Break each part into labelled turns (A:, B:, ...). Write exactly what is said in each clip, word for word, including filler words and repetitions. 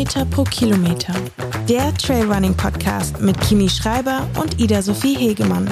A: Meter pro Kilometer. Der Trailrunning-Podcast mit Kimi Schreiber und Ida-Sophie Hegemann.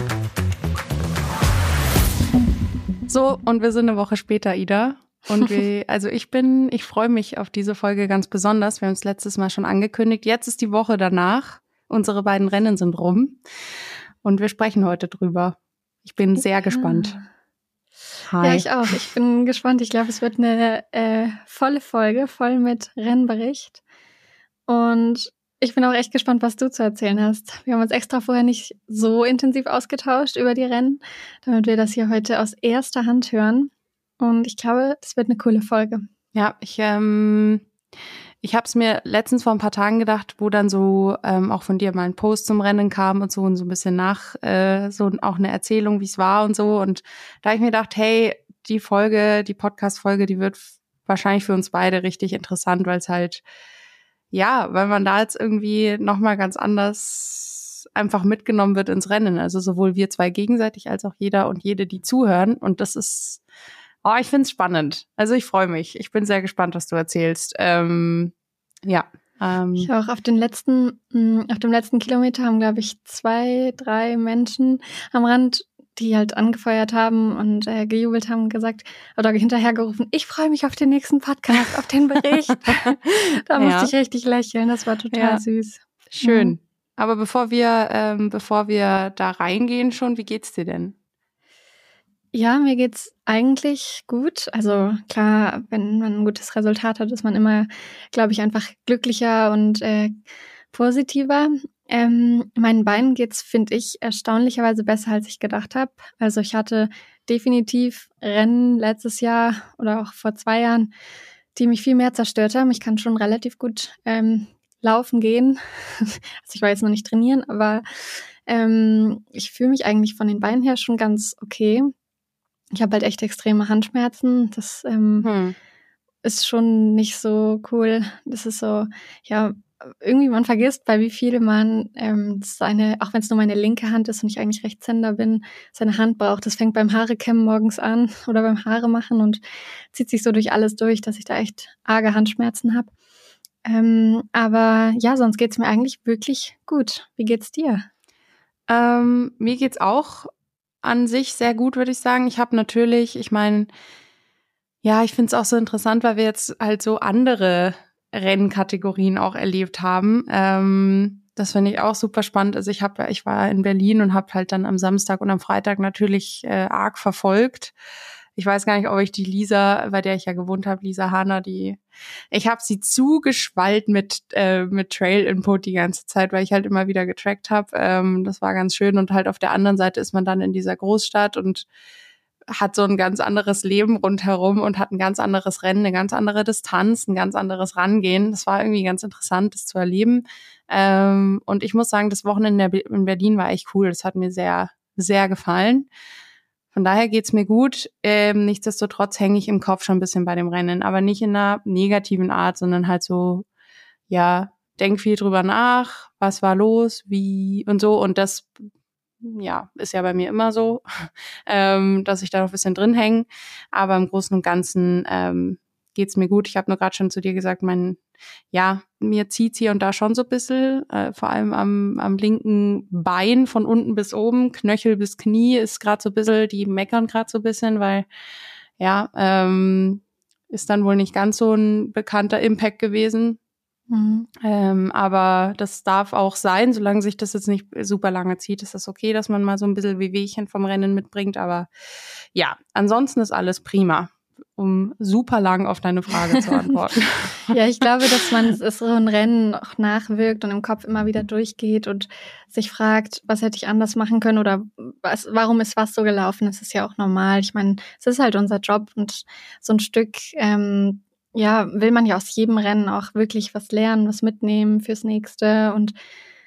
B: So, und wir sind eine Woche später, Ida. Und wir, also ich bin, ich freue mich auf diese Folge ganz besonders. Wir haben es letztes Mal schon angekündigt. Jetzt ist die Woche danach. Unsere beiden Rennen sind rum. Und wir sprechen heute drüber. Ich bin sehr gespannt.
C: Hi. Ja, ich auch. Ich bin gespannt. Ich glaube, es wird eine äh, volle Folge, voll mit Rennbericht. Und ich bin auch echt gespannt, was du zu erzählen hast. Wir haben uns extra vorher nicht so intensiv ausgetauscht über die Rennen, damit wir das hier heute aus erster Hand hören. Und ich glaube, das wird eine coole Folge.
B: Ja, ich ähm, ich habe es mir letztens vor ein paar Tagen gedacht, wo dann so ähm, auch von dir mal ein Post zum Rennen kam und so und so ein bisschen nach, äh, so auch eine Erzählung, wie es war und so. Und da habe ich mir gedacht, hey, die Folge, die Podcast-Folge, die wird wahrscheinlich für uns beide richtig interessant, weil es halt, ja, weil man da jetzt irgendwie nochmal ganz anders einfach mitgenommen wird ins Rennen. Also sowohl wir zwei gegenseitig als auch jeder und jede, die zuhören. Und das ist, oh, ich find's spannend. Also ich freue mich. Ich bin sehr gespannt, was du erzählst. Ähm, ja. Ähm.
C: Ich auch auf den letzten, mh, auf dem letzten Kilometer haben, glaube ich, zwei, drei Menschen am Rand, die halt angefeuert haben und äh, gejubelt haben, gesagt oder hinterhergerufen, ich freue mich auf den nächsten Podcast, auf den Bericht. Da musste ja. ich richtig lächeln. Das war total ja. süß.
B: Schön. Mhm. Aber bevor wir, ähm, bevor wir da reingehen schon, wie geht's dir denn?
C: Ja, mir geht's eigentlich gut. Also klar, wenn man ein gutes Resultat hat, ist man immer, glaube ich, einfach glücklicher und äh, positiver. Ähm, meinen Beinen geht's, finde ich, erstaunlicherweise besser, als ich gedacht habe. Also ich hatte definitiv Rennen letztes Jahr oder auch vor zwei Jahren, die mich viel mehr zerstört haben. Ich kann schon relativ gut ähm, laufen gehen. Also ich war jetzt noch nicht trainieren, aber ähm, ich fühle mich eigentlich von den Beinen her schon ganz okay. Ich habe halt echt extreme Handschmerzen. Das ähm, hm. ist schon nicht so cool. Das ist so, ja, irgendwie man vergisst, bei wie viel man ähm, seine, auch wenn es nur meine linke Hand ist und ich eigentlich Rechtshänder bin, seine Hand braucht. Das fängt beim Haarekämmen morgens an oder beim Haare machen und zieht sich so durch alles durch, dass ich da echt arge Handschmerzen habe. Ähm, aber ja, sonst geht's mir eigentlich wirklich gut. Wie geht's dir?
B: Ähm, mir geht's auch an sich sehr gut, würde ich sagen. Ich habe natürlich, ich meine, ja, ich finde es auch so interessant, weil wir jetzt halt so andere Rennkategorien auch erlebt haben. Ähm, das finde ich auch super spannend. Also ich habe, ich war in Berlin und habe halt dann am Samstag und am Freitag natürlich äh, arg verfolgt. Ich weiß gar nicht, ob ich die Lisa, bei der ich ja gewohnt habe, Lisa Hahner, die, ich habe sie zugeschwallt mit äh, mit Trail-Input die ganze Zeit, weil ich halt immer wieder getrackt habe. Ähm, das war ganz schön. Und halt auf der anderen Seite ist man dann in dieser Großstadt und hat so ein ganz anderes Leben rundherum und hat ein ganz anderes Rennen, eine ganz andere Distanz, ein ganz anderes Rangehen. Das war irgendwie ganz interessant, das zu erleben. Ähm, und ich muss sagen, das Wochenende in Berlin war echt cool. Das hat mir sehr, sehr gefallen. Von daher geht's mir gut. Ähm, nichtsdestotrotz hänge ich im Kopf schon ein bisschen bei dem Rennen, aber nicht in einer negativen Art, sondern halt so, ja, denk viel drüber nach, was war los, wie und so. Und das, ja, ist ja bei mir immer so, ähm, dass ich da noch ein bisschen drin hänge. Aber im Großen und Ganzen ähm, geht's mir gut. Ich habe nur gerade schon zu dir gesagt, mein, ja, mir zieht's hier und da schon so ein bisschen, äh, vor allem am, am linken Bein von unten bis oben, Knöchel bis Knie ist gerade so ein bisschen, die meckern gerade so ein bisschen, weil, ja, ähm, ist dann wohl nicht ganz so ein bekannter Impact gewesen. Mhm. Ähm, aber das darf auch sein, solange sich das jetzt nicht super lange zieht, ist das okay, dass man mal so ein bisschen Wehwehchen vom Rennen mitbringt, aber ja, ansonsten ist alles prima, um super lang auf deine Frage zu antworten.
C: Ja, ich glaube, dass man so ein Rennen auch nachwirkt und im Kopf immer wieder durchgeht und sich fragt, was hätte ich anders machen können oder was, warum ist was so gelaufen, das ist ja auch normal. Ich meine, es ist halt unser Job und so ein Stück ähm, ja, will man ja aus jedem Rennen auch wirklich was lernen, was mitnehmen fürs nächste. Und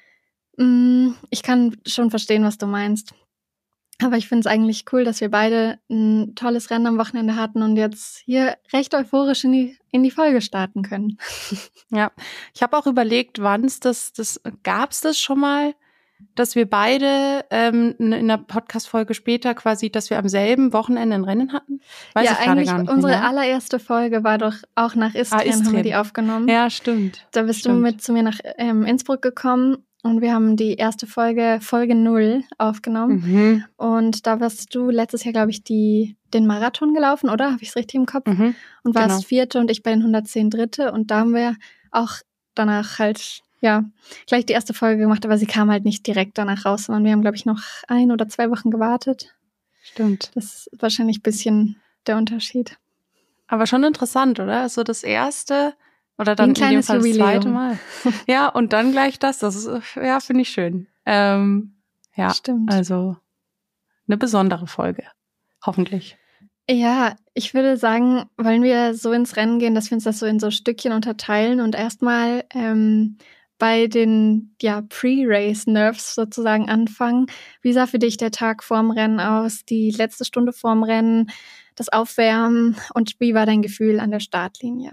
C: mh, ich kann schon verstehen, was du meinst. Aber ich finde es eigentlich cool, dass wir beide ein tolles Rennen am Wochenende hatten und jetzt hier recht euphorisch in die, in die Folge starten können.
B: Ja, ich habe auch überlegt, wann es das, das gab es das schon mal, dass wir beide ähm, in der Podcast-Folge später quasi, dass wir am selben Wochenende ein Rennen hatten? Weiß
C: ja,
B: ich gerade
C: eigentlich
B: gar nicht
C: unsere
B: mehr, ja?
C: allererste Folge war doch auch nach Istrien,
B: Ah, Istrien.
C: haben wir die aufgenommen.
B: Ja, stimmt.
C: Da bist
B: stimmt.
C: du mit zu mir nach ähm, Innsbruck gekommen und wir haben die erste Folge, Folge null, aufgenommen.
B: Mhm.
C: Und da warst du letztes Jahr, glaube ich, die, den Marathon gelaufen, oder? Habe ich es richtig im Kopf?
B: Mhm.
C: Und warst
B: Genau.
C: Vierte und ich bei den hundertzehn Dritte. Und da haben wir auch danach halt, ja, gleich die erste Folge gemacht, aber sie kam halt nicht direkt danach raus, sondern wir haben, glaube ich, noch ein oder zwei Wochen gewartet.
B: Stimmt.
C: Das ist wahrscheinlich ein bisschen der Unterschied.
B: Aber schon interessant, oder? Also das erste oder dann
C: Wie ein
B: in dem
C: kleines
B: Fall das
C: Jubiläum.
B: zweite Mal. Ja, und dann gleich das. Das ist, ja, finde ich schön. Ähm, ja,
C: Stimmt.
B: also eine besondere Folge. Hoffentlich.
C: Ja, ich würde sagen, wollen wir so ins Rennen gehen, dass wir uns das so in so Stückchen unterteilen und erstmal ähm, bei den ja, Pre-Race-Nerves sozusagen anfangen. Wie sah für dich der Tag vorm Rennen aus, die letzte Stunde vorm Rennen, das Aufwärmen und wie war dein Gefühl an der Startlinie?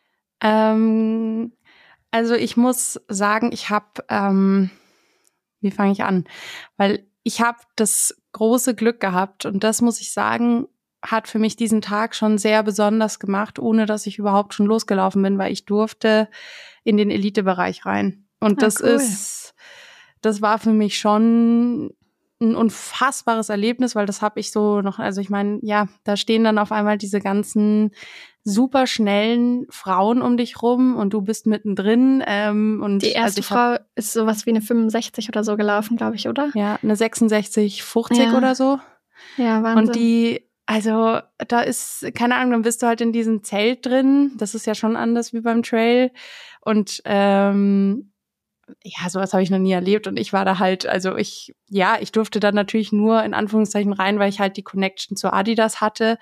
B: Ähm, also ich muss sagen, ich habe, ähm, wie fange ich an? Weil ich habe das große Glück gehabt und das muss ich sagen, hat für mich diesen Tag schon sehr besonders gemacht, ohne dass ich überhaupt schon losgelaufen bin, weil ich durfte in den Elitebereich rein. Und
C: Ah,
B: das
C: cool.
B: ist, das war für mich schon ein unfassbares Erlebnis, weil das habe ich so noch, also ich meine, ja, da stehen dann auf einmal diese ganzen super schnellen Frauen um dich rum und du bist mittendrin. Ähm, und
C: Die erste
B: also ich hab,
C: Frau ist sowas wie eine fünfundsechzig oder so gelaufen, glaube ich, oder?
B: ja, eine sechsundsechzig fünfzig
C: Ja.
B: oder so.
C: Ja, Wahnsinn.
B: Und die, also da ist, keine Ahnung, dann bist du halt in diesem Zelt drin. Das ist ja schon anders wie beim Trail. Und ähm, ja, sowas habe ich noch nie erlebt. Und ich war da halt, also ich, ja, ich durfte dann natürlich nur in Anführungszeichen rein, weil ich halt die Connection zu Adidas hatte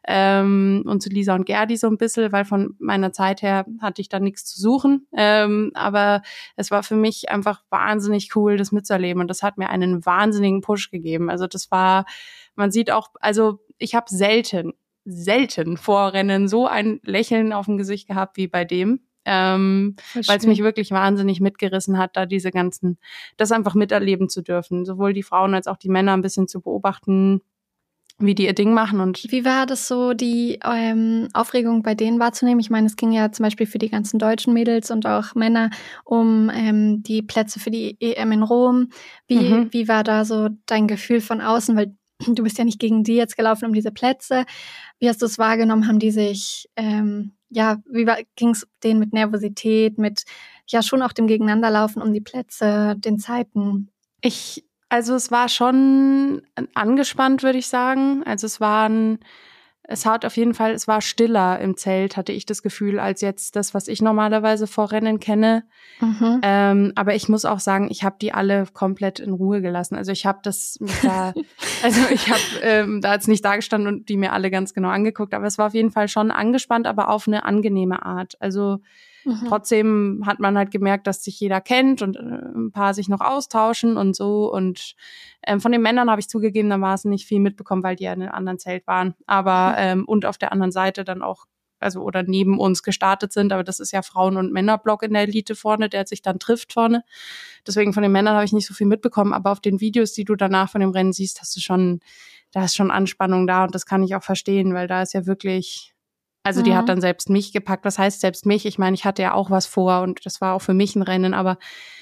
B: ähm, und zu Lisa und Gerdi so ein bisschen, weil von meiner Zeit her hatte ich da nichts zu suchen. Ähm, aber es war für mich einfach wahnsinnig cool, das mitzuerleben. Und das hat mir einen wahnsinnigen Push gegeben. Also das war, man sieht auch, also ich habe selten, selten vor Rennen so ein Lächeln auf dem Gesicht gehabt wie bei dem. Ähm, weil es mich wirklich wahnsinnig mitgerissen hat, da diese ganzen, das einfach miterleben zu dürfen, sowohl die Frauen als auch die Männer ein bisschen zu beobachten, wie die ihr Ding machen. Und
C: wie war das so, die ähm, Aufregung bei denen wahrzunehmen? Ich meine, es ging ja zum Beispiel für die ganzen deutschen Mädels und auch Männer um ähm, die Plätze für die E M in Rom. Wie,
B: Mhm.
C: wie war da so dein Gefühl von außen? Weil du bist ja nicht gegen die jetzt gelaufen um diese Plätze. Wie hast du es wahrgenommen? Haben die sich, ähm, ja, wie ging es denen mit Nervosität, mit ja schon auch dem Gegeneinanderlaufen um die Plätze, den Zeiten?
B: Ich, also es war schon angespannt, würde ich sagen. Also es waren, es hat auf jeden Fall, es war stiller im Zelt, hatte ich das Gefühl, als jetzt das, was ich normalerweise vor Rennen kenne.
C: Mhm.
B: Ähm, aber ich muss auch sagen, ich habe die alle komplett in Ruhe gelassen. Also ich habe das mich da, also ich habe ähm, da jetzt nicht da gestanden und die mir alle ganz genau angeguckt, aber es war auf jeden Fall schon angespannt, aber auf eine angenehme Art. Also mhm. Trotzdem hat man halt gemerkt, dass sich jeder kennt und äh, ein paar sich noch austauschen und so. Und ähm, von den Männern habe ich zugegeben, da war es nicht viel mitbekommen, weil die ja in einem anderen Zelt waren. Aber ähm, und auf der anderen Seite dann auch, also oder neben uns gestartet sind, aber das ist ja Frauen- und Männerblock in der Elite vorne, der sich dann trifft vorne. Deswegen von den Männern habe ich nicht so viel mitbekommen, aber auf den Videos, die du danach von dem Rennen siehst, hast du schon, da ist schon Anspannung da und das kann ich auch verstehen, weil da ist ja wirklich, also die
C: Mhm.
B: hat dann selbst mich gepackt. Was heißt selbst mich? Ich meine, ich hatte ja auch was vor und das war auch für mich ein Rennen, aber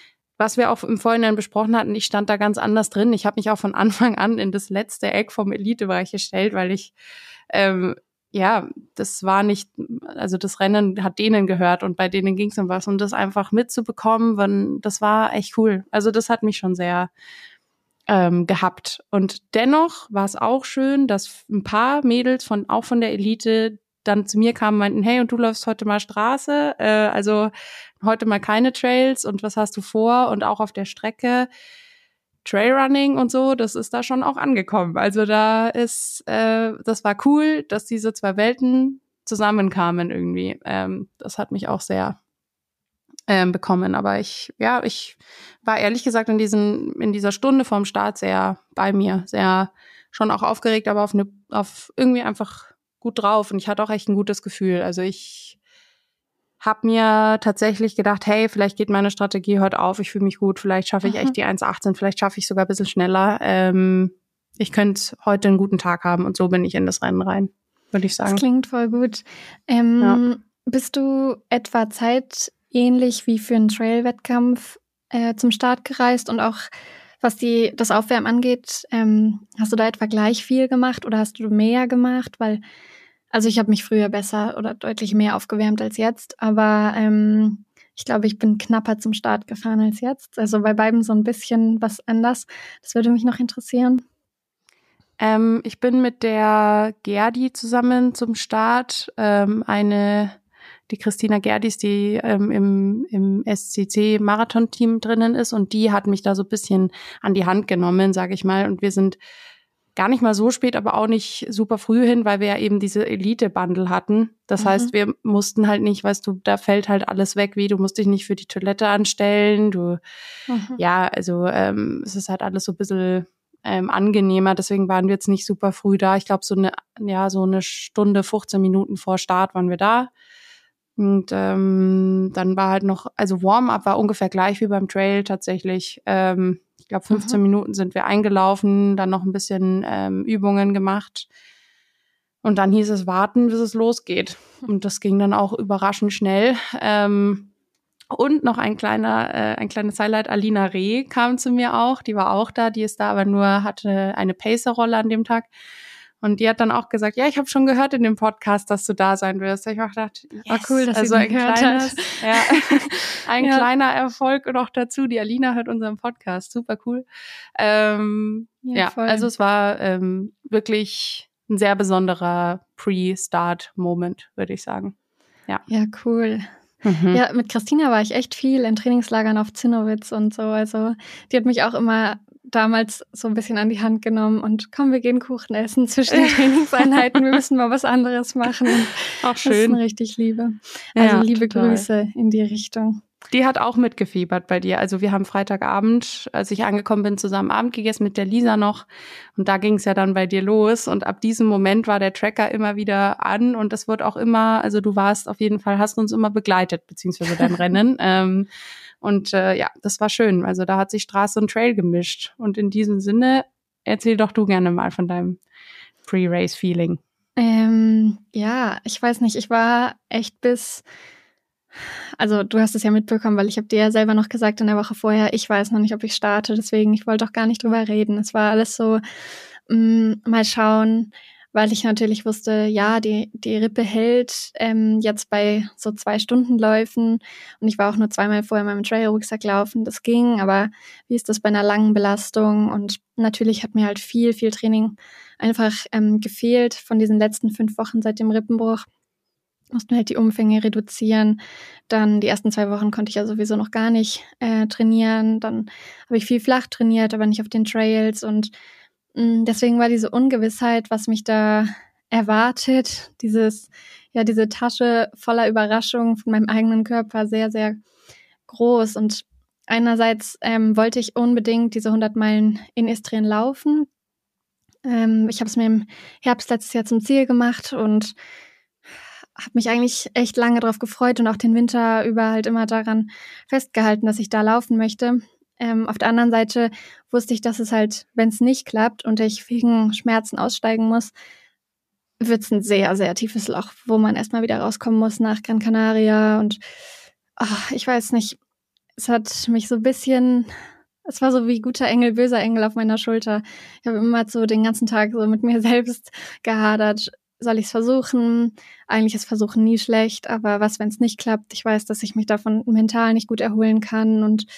B: was wir auch im Vorhinein besprochen hatten, ich stand da ganz anders drin. Ich habe mich auch von Anfang an in das letzte Eck vom Elitebereich gestellt, weil ich ähm, ja, das war nicht, also das Rennen hat denen gehört und bei denen ging es um was und das einfach mitzubekommen, wenn, das war echt cool. Also das hat mich schon sehr ähm, gehabt. Und dennoch war es auch schön, dass ein paar Mädels von auch von der Elite dann zu mir kamen und meinten, hey, und du läufst heute mal Straße, äh, also heute mal keine Trails und was hast du vor? Und auch auf der Strecke Trailrunning und so, das ist da schon auch angekommen. Also da ist, äh, das war cool, dass diese zwei Welten zusammenkamen irgendwie. Ähm, das hat mich auch sehr ähm, bekommen. Aber ich, ja, ich war ehrlich gesagt in diesen, in dieser Stunde vorm Start sehr bei mir, sehr schon auch aufgeregt, aber auf eine, auf irgendwie einfach gut drauf. Und ich hatte auch echt ein gutes Gefühl. Also ich habe mir tatsächlich gedacht, hey, vielleicht geht meine Strategie heute auf, ich fühle mich gut, vielleicht schaffe ich
C: Mhm.
B: echt die eins achtzehn, vielleicht schaffe ich sogar ein bisschen schneller. Ähm, ich könnte heute einen guten Tag haben und so bin ich in das Rennen rein, würde ich sagen.
C: Das klingt voll gut. Ähm,
B: Ja.
C: Bist du etwa zeitähnlich wie für einen Trail-Wettkampf äh, zum Start gereist und auch was die das Aufwärmen angeht, ähm, hast du da etwa gleich viel gemacht oder hast du mehr gemacht? Weil, also ich habe mich früher besser oder deutlich mehr aufgewärmt als jetzt, aber ähm, ich glaube, ich bin knapper zum Start gefahren als jetzt. Also bei beiden so ein bisschen was anders. Das würde mich noch interessieren.
B: Ähm, ich bin mit der Gerdi zusammen zum Start. Ähm, eine, die Christina Gerdis, die ähm, im, im S C C-Marathon-Team drinnen ist und die hat mich da so ein bisschen an die Hand genommen, sage ich mal. Und wir sind gar nicht mal so spät, aber auch nicht super früh hin, weil wir ja eben diese Elite-Bundle hatten. Das
C: Mhm.
B: heißt, wir mussten halt nicht, weißt du, da fällt halt alles weg, wie du musst dich nicht für die Toilette anstellen. Du,
C: Mhm.
B: ja, also ähm, es ist halt alles so ein bisschen ähm, angenehmer. Deswegen waren wir jetzt nicht super früh da. Ich glaube, so eine, ja, so eine Stunde, fünfzehn Minuten vor Start waren wir da. Und ähm, dann war halt noch, also Warm-up war ungefähr gleich wie beim Trail tatsächlich. Ähm, ich glaube, fünfzehn
C: Mhm.
B: Minuten sind wir eingelaufen, dann noch ein bisschen ähm, Übungen gemacht. Und dann hieß es warten, bis es losgeht. Und das ging dann auch überraschend schnell. Ähm, und noch ein kleiner, äh, ein kleines Highlight, Alina Reh kam zu mir auch. Die war auch da, die ist da, aber nur hatte eine Pacer-Rolle an dem Tag. Und die hat dann auch gesagt, ja, ich habe schon gehört in dem Podcast, dass du da sein wirst. Ich habe gedacht, yes,
C: War cool, dass
B: also
C: sie
B: ein
C: den gehört
B: kleines,
C: hat.
B: ja, ein
C: Ja.
B: kleiner Erfolg noch dazu. Die Alina hört unseren Podcast, super cool. Ähm,
C: Ja,
B: ja,
C: voll.
B: also es war ähm, wirklich ein sehr besonderer Pre-Start-Moment, würde ich sagen. Ja,
C: Ja, cool.
B: mhm.
C: Ja, mit Christina war ich echt viel in Trainingslagern auf Zinnowitz und so. Also die hat mich auch immer damals so ein bisschen an die Hand genommen und komm, wir gehen Kuchen essen zwischen den Trainingseinheiten. Wir müssen mal was anderes machen. Und
B: Auch
C: das ist
B: schön.
C: eine richtig Liebe. Also
B: Ja,
C: liebe
B: total.
C: Grüße in die Richtung.
B: Die hat auch mitgefiebert bei dir. Also wir haben Freitagabend, als ich angekommen bin, zusammen Abend gegessen mit der Lisa noch. Und da ging es ja dann bei dir los. Und ab diesem Moment war der Tracker immer wieder an. Und das wird auch immer, also du warst auf jeden Fall, hast uns immer begleitet, beziehungsweise dein Rennen. ähm, und äh, ja, das war schön. Also da hat sich Straße und Trail gemischt. Und in diesem Sinne, erzähl doch du gerne mal von deinem Pre-Race-Feeling.
C: Ähm, ja, ich weiß nicht, ich war echt bis, also du hast es ja mitbekommen, weil ich habe dir ja selber noch gesagt in der Woche vorher, ich weiß noch nicht, ob ich starte, deswegen, ich wollte auch gar nicht drüber reden. Es war alles so, mh, mal schauen, weil ich natürlich wusste, ja, die, die Rippe hält ähm, jetzt bei so zwei Stundenläufen und ich war auch nur zweimal vorher in meinem Trail-Rucksack laufen, das ging, aber wie ist das bei einer langen Belastung? Und natürlich hat mir halt viel, viel Training einfach ähm, gefehlt von diesen letzten fünf Wochen seit dem Rippenbruch. Mussten halt die Umfänge reduzieren. Dann die ersten zwei Wochen konnte ich ja sowieso noch gar nicht äh, trainieren. Dann habe ich viel flach trainiert, aber nicht auf den Trails. Und mh, deswegen war diese Ungewissheit, was mich da erwartet, dieses, ja, diese Tasche voller Überraschungen von meinem eigenen Körper sehr, sehr groß. Und einerseits ähm, wollte ich unbedingt diese hundert Meilen in Istrien laufen. Ähm, ich habe es mir im Herbst letztes Jahr zum Ziel gemacht und habe mich eigentlich echt lange darauf gefreut und auch den Winter über halt immer daran festgehalten, dass ich da laufen möchte. Ähm, auf der anderen Seite wusste ich, dass es halt, wenn es nicht klappt und ich wegen Schmerzen aussteigen muss, wird es ein sehr, sehr tiefes Loch, wo man erstmal wieder rauskommen muss nach Gran Canaria. Und ach, ich weiß nicht, es hat mich so ein bisschen, es war so wie guter Engel, böser Engel auf meiner Schulter. Ich habe immer so den ganzen Tag so mit mir selbst gehadert. Soll ich es versuchen? Eigentlich ist Versuchen nie schlecht, aber was, wenn es nicht klappt? Ich weiß, dass ich mich davon mental nicht gut erholen kann und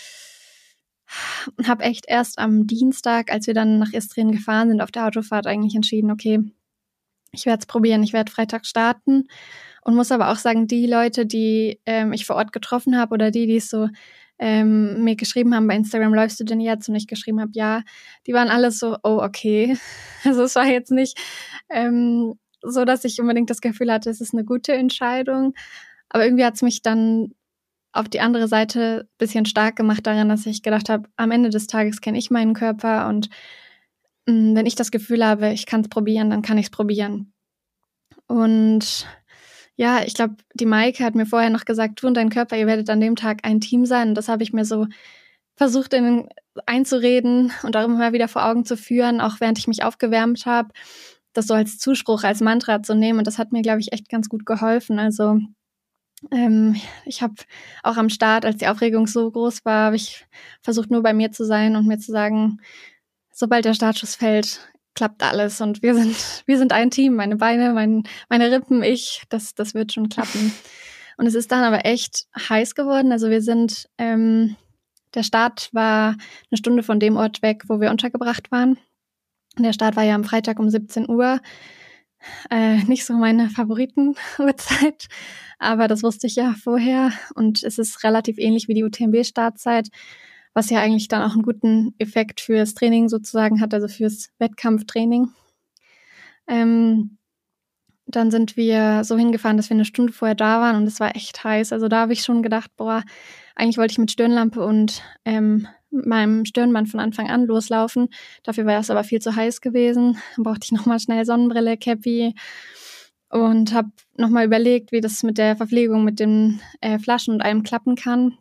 C: habe echt erst am Dienstag, als wir dann nach Istrien gefahren sind, auf der Autofahrt eigentlich entschieden, okay, ich werde es probieren, ich werde Freitag starten und muss aber auch sagen, die Leute, die ähm, ich vor Ort getroffen habe oder die, die es so ähm, mir geschrieben haben bei Instagram, läufst du denn jetzt? Und ich geschrieben habe, ja, die waren alle so, oh, okay. Also es war jetzt nicht ähm, so, dass ich unbedingt das Gefühl hatte, es ist eine gute Entscheidung. Aber irgendwie hat es mich dann auf die andere Seite ein bisschen stark gemacht daran, dass ich gedacht habe, am Ende des Tages kenne ich meinen Körper und mh, wenn ich das Gefühl habe, ich kann es probieren, dann kann ich es probieren. Und Ja, ich glaube, die Maike hat mir vorher noch gesagt, du und dein Körper, ihr werdet an dem Tag ein Team sein. Und das habe ich mir so versucht in, einzureden und auch immer wieder vor Augen zu führen, auch während ich mich aufgewärmt habe, das so als Zuspruch, als Mantra zu nehmen. Und das hat mir, glaube ich, echt ganz gut geholfen. Also ähm, ich habe auch am Start, als die Aufregung so groß war, habe ich versucht, nur bei mir zu sein und mir zu sagen, sobald der Startschuss fällt, klappt alles und wir sind wir sind ein Team, meine Beine, mein, meine Rippen, ich, das das wird schon klappen. Und es ist dann aber echt heiß geworden. Also wir sind, ähm, der Start war eine Stunde von dem Ort weg, wo wir untergebracht waren. Und der Start war ja am Freitag um siebzehn Uhr. Äh, nicht so meine Favoriten-Uhrzeit, aber das wusste ich ja vorher. Und es ist relativ ähnlich wie die U T M B-Startzeit, was ja eigentlich dann auch einen guten Effekt fürs Training sozusagen hat, also fürs Wettkampftraining. Ähm, dann sind wir so hingefahren, dass wir eine Stunde vorher da waren und es war echt heiß. Also da habe ich schon gedacht, boah, eigentlich wollte ich mit Stirnlampe und ähm, meinem Stirnband von Anfang an loslaufen. Dafür war es aber viel zu heiß gewesen. Dann brauchte ich nochmal schnell Sonnenbrille, Cappy und habe nochmal überlegt, wie das mit der Verpflegung, mit den äh, Flaschen und allem klappen kann.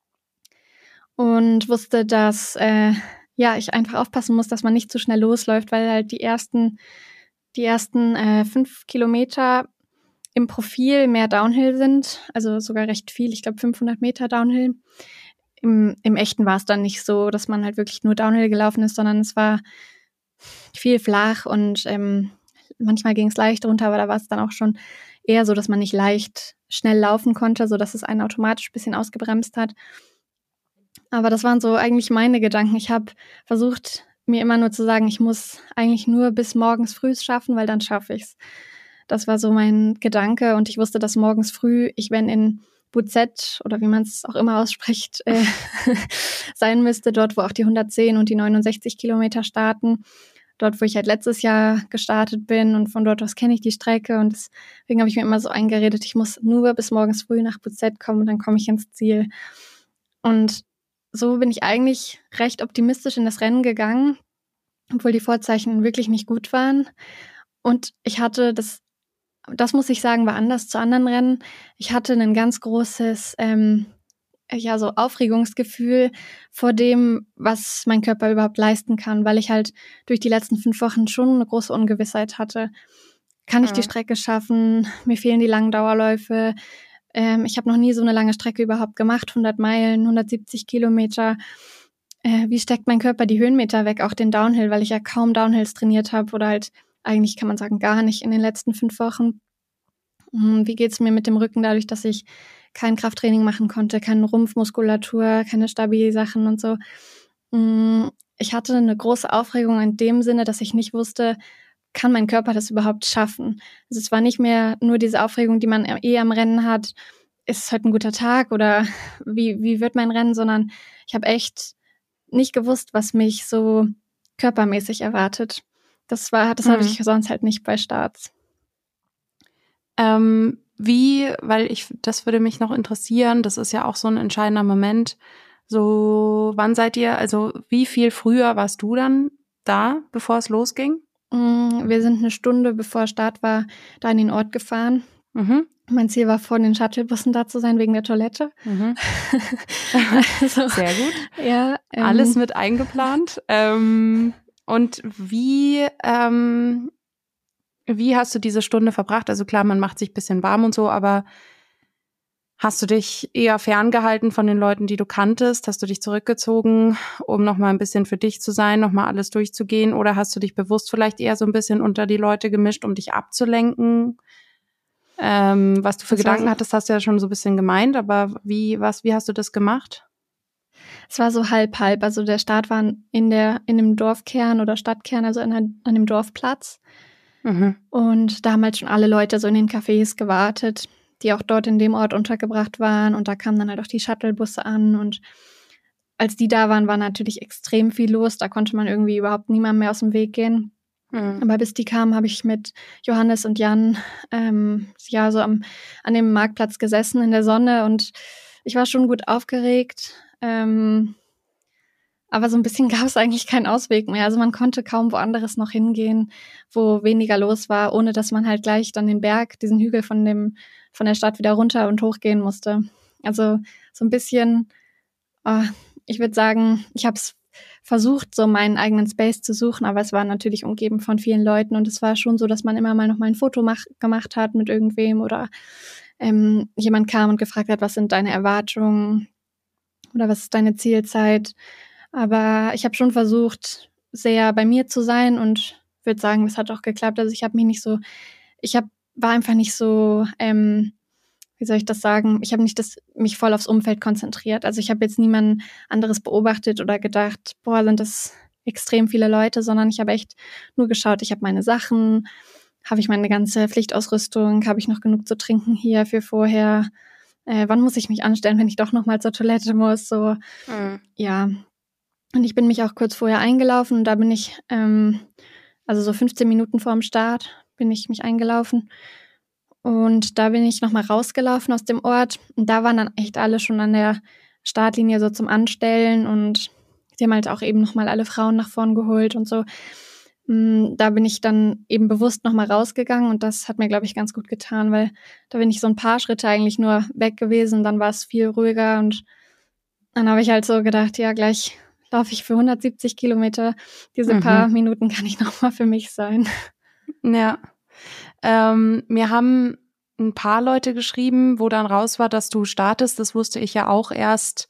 C: Und wusste, dass äh, ja ich einfach aufpassen muss, dass man nicht zu schnell losläuft, weil halt die ersten die ersten äh, fünf Kilometer im Profil mehr Downhill sind, also sogar recht viel, ich glaube fünfhundert Meter Downhill. Im, im Echten war es dann nicht so, dass man halt wirklich nur Downhill gelaufen ist, sondern es war viel flach und ähm, manchmal ging es leicht runter, aber da war es dann auch schon eher so, dass man nicht leicht schnell laufen konnte, sodass es einen automatisch ein bisschen ausgebremst hat. Aber das waren so eigentlich meine Gedanken. Ich habe versucht, mir immer nur zu sagen, ich muss eigentlich nur bis morgens früh schaffen, weil dann schaffe ich's. Das war so mein Gedanke und ich wusste, dass morgens früh ich, wenn in Buzet oder wie man es auch immer ausspricht, äh, sein müsste, dort, wo auch die hundertzehn und die neunundsechzig Kilometer starten. Dort, wo ich halt letztes Jahr gestartet bin und von dort aus kenne ich die Strecke und deswegen habe ich mir immer so eingeredet, ich muss nur bis morgens früh nach Buzet kommen und dann komme ich ins Ziel. Und so bin ich eigentlich recht optimistisch in das Rennen gegangen, obwohl die Vorzeichen wirklich nicht gut waren. Und ich hatte, das, das muss ich sagen, war anders zu anderen Rennen. Ich hatte ein ganz großes, ähm, ja, so Aufregungsgefühl vor dem, was mein Körper überhaupt leisten kann, weil ich halt durch die letzten fünf Wochen schon eine große Ungewissheit hatte. Kann ich ja. die Strecke schaffen? Mir fehlen die langen Dauerläufe. Ähm, ich habe noch nie so eine lange Strecke überhaupt gemacht, hundert Meilen, hundertsiebzig Kilometer. Äh, wie steckt mein Körper die Höhenmeter weg, auch den Downhill, weil ich ja kaum Downhills trainiert habe oder halt eigentlich kann man sagen gar nicht in den letzten fünf Wochen. Wie geht's mir mit dem Rücken dadurch, dass ich kein Krafttraining machen konnte, keine Rumpfmuskulatur, keine Stabi-Sachen und so. Ich hatte eine große Aufregung in dem Sinne, dass ich nicht wusste, kann mein Körper das überhaupt schaffen? Also es war nicht mehr nur diese Aufregung, die man eh am Rennen hat, ist es heute ein guter Tag oder wie, wie wird mein Rennen, sondern ich habe echt nicht gewusst, was mich so körpermäßig erwartet. Das war, das mhm. habe ich sonst halt nicht bei Starts.
B: Ähm, wie, weil ich, das würde mich noch interessieren, das ist ja auch so ein entscheidender Moment. So, wann seid ihr, also wie viel früher warst du dann da, bevor es losging?
C: Wir sind eine Stunde, bevor Start war, da in den Ort gefahren. Mhm. Mein Ziel war, vor den Shuttlebussen da zu sein, wegen der Toilette. Mhm.
B: also, sehr gut.
C: Ja, ähm,
B: alles mit eingeplant. Ähm, und wie, ähm, wie hast du diese Stunde verbracht? Also klar, man macht sich ein bisschen warm und so, aber hast du dich eher ferngehalten von den Leuten, die du kanntest? Hast du dich zurückgezogen, um nochmal ein bisschen für dich zu sein, nochmal alles durchzugehen? Oder hast du dich bewusst vielleicht eher so ein bisschen unter die Leute gemischt, um dich abzulenken? Ähm, was du für das Gedanken so, hattest, hast du ja schon so ein bisschen gemeint, aber wie, was, wie hast du das gemacht?
C: Es war so halb, halb. Also der Start war in der, in dem Dorfkern oder Stadtkern, also an, an dem Dorfplatz. Mhm. Und da haben halt schon alle Leute so in den Cafés gewartet, die auch dort in dem Ort untergebracht waren. Und da kamen dann halt auch die Shuttlebusse an. Und als die da waren, war natürlich extrem viel los. Da konnte man irgendwie überhaupt niemandem mehr aus dem Weg gehen. Mhm. Aber bis die kamen, habe ich mit Johannes und Jan ähm, ja so am, an dem Marktplatz gesessen in der Sonne. Und ich war schon gut aufgeregt. Ähm, Aber so ein bisschen gab es eigentlich keinen Ausweg mehr. Also man konnte kaum woanders noch hingehen, wo weniger los war, ohne dass man halt gleich dann den Berg, diesen Hügel von dem von der Stadt wieder runter und hochgehen musste. Also so ein bisschen, oh, ich würde sagen, ich habe es versucht, so meinen eigenen Space zu suchen, aber es war natürlich umgeben von vielen Leuten und es war schon so, dass man immer mal noch mal ein Foto mach, gemacht hat mit irgendwem oder ähm, jemand kam und gefragt hat, was sind deine Erwartungen oder was ist deine Zielzeit. Aber ich habe schon versucht, sehr bei mir zu sein und würde sagen, das hat auch geklappt. Also ich habe mich nicht so, ich hab, war einfach nicht so, ähm, wie soll ich das sagen, ich habe nicht das, mich voll aufs Umfeld konzentriert. Also ich habe jetzt niemand anderes beobachtet oder gedacht, boah, sind das extrem viele Leute, sondern ich habe echt nur geschaut, ich habe meine Sachen, habe ich meine ganze Pflichtausrüstung, habe ich noch genug zu trinken hier für vorher, äh, wann muss ich mich anstellen, wenn ich doch noch mal zur Toilette muss, so, mhm. Ja. Und ich bin mich auch kurz vorher eingelaufen und da bin ich, ähm, also so fünfzehn Minuten vorm Start bin ich mich eingelaufen und da bin ich nochmal rausgelaufen aus dem Ort und da waren dann echt alle schon an der Startlinie so zum Anstellen und sie haben halt auch eben nochmal alle Frauen nach vorn geholt und so. Da bin ich dann eben bewusst nochmal rausgegangen und das hat mir, glaube ich, ganz gut getan, weil da bin ich so ein paar Schritte eigentlich nur weg gewesen, dann war es viel ruhiger und dann habe ich halt so gedacht, ja, gleich laufe ich für hundertsiebzig Kilometer. Diese mhm. paar Minuten kann ich noch mal für mich sein.
B: Ja. Ähm, mir haben ein paar Leute geschrieben, wo dann raus war, dass du startest. Das wusste ich ja auch erst,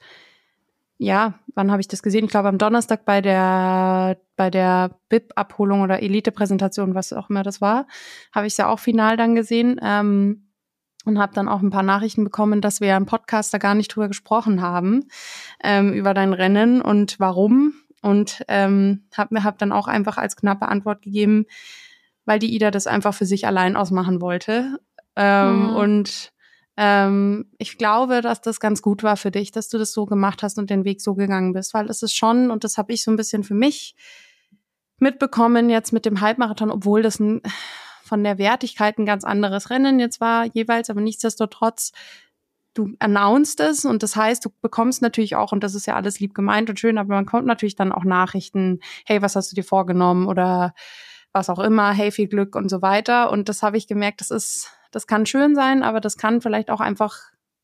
B: ja, wann habe ich das gesehen? Ich glaube am Donnerstag bei der bei der B I P-Abholung oder Elite-Präsentation, was auch immer das war, habe ich es ja auch final dann gesehen. Ähm, und habe dann auch ein paar Nachrichten bekommen, dass wir ja im Podcast da gar nicht drüber gesprochen haben, ähm, über dein Rennen und warum. Und ähm, habe mir hab dann auch einfach als knappe Antwort gegeben, weil die Ida das einfach für sich allein ausmachen wollte. Ähm, mhm. Und ähm, ich glaube, dass das ganz gut war für dich, dass du das so gemacht hast und den Weg so gegangen bist, weil es ist schon, und das habe ich so ein bisschen für mich mitbekommen jetzt mit dem Halbmarathon, obwohl das ein von der Wertigkeit ein ganz anderes Rennen jetzt war jeweils, aber nichtsdestotrotz, du announcest es und das heißt, du bekommst natürlich auch, und das ist ja alles lieb gemeint und schön, aber man kommt natürlich dann auch Nachrichten, hey, was hast du dir vorgenommen oder was auch immer, hey, viel Glück und so weiter und das habe ich gemerkt, das ist, das kann schön sein, aber das kann vielleicht auch einfach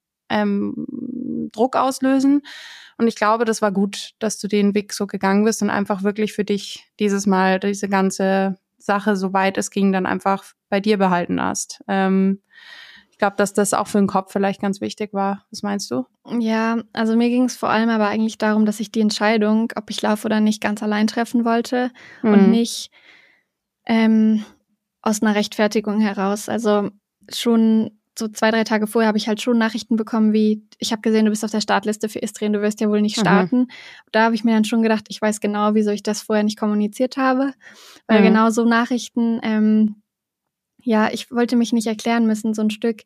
B: ähm, Druck auslösen und ich glaube, das war gut, dass du den Weg so gegangen bist und einfach wirklich für dich dieses Mal diese ganze Sache, soweit es ging, dann einfach bei dir behalten hast. Ähm, ich glaube, dass das auch für den Kopf vielleicht ganz wichtig war. Was meinst du?
C: Ja, also mir ging es vor allem aber eigentlich darum, dass ich die Entscheidung, ob ich laufe oder nicht, ganz allein treffen wollte mhm. und nicht ähm, aus einer Rechtfertigung heraus. Also schon so zwei, drei Tage vorher habe ich halt schon Nachrichten bekommen, wie, ich habe gesehen, du bist auf der Startliste für Istrien, du wirst ja wohl nicht starten. Mhm. Da habe ich mir dann schon gedacht, ich weiß genau, wieso ich das vorher nicht kommuniziert habe. Weil mhm. genau so Nachrichten, ähm, ja, ich wollte mich nicht erklären müssen, so ein Stück.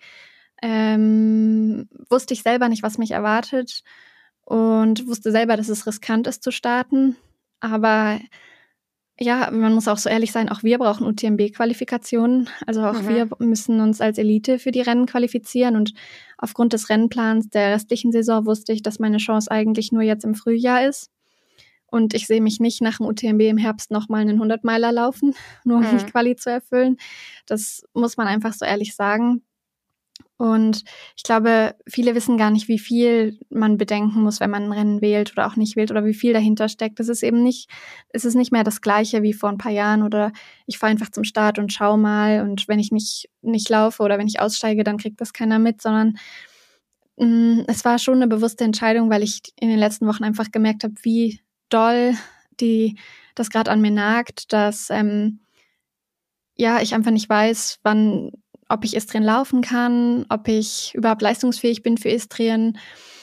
C: Ähm, wusste ich selber nicht, was mich erwartet und wusste selber, dass es riskant ist zu starten. Aber ja, man muss auch so ehrlich sein, auch wir brauchen U T M B-Qualifikationen. Also auch mhm. wir müssen uns als Elite für die Rennen qualifizieren. Und aufgrund des Rennplans der restlichen Saison wusste ich, dass meine Chance eigentlich nur jetzt im Frühjahr ist. Und ich sehe mich nicht nach dem U T M B im Herbst nochmal einen hundert-Meiler laufen, nur um mhm. mich Quali zu erfüllen. Das muss man einfach so ehrlich sagen. Und ich glaube, viele wissen gar nicht, wie viel man bedenken muss, wenn man ein Rennen wählt oder auch nicht wählt oder wie viel dahinter steckt. Das ist eben nicht, es ist nicht mehr das Gleiche wie vor ein paar Jahren oder ich fahre einfach zum Start und schau mal und wenn ich nicht, nicht laufe oder wenn ich aussteige, dann kriegt das keiner mit, sondern mh, es war schon eine bewusste Entscheidung, weil ich in den letzten Wochen einfach gemerkt habe, wie doll die, das gerade an mir nagt, dass ähm, ja, ich einfach nicht weiß, wann ob ich Istrien laufen kann, ob ich überhaupt leistungsfähig bin für Istrien.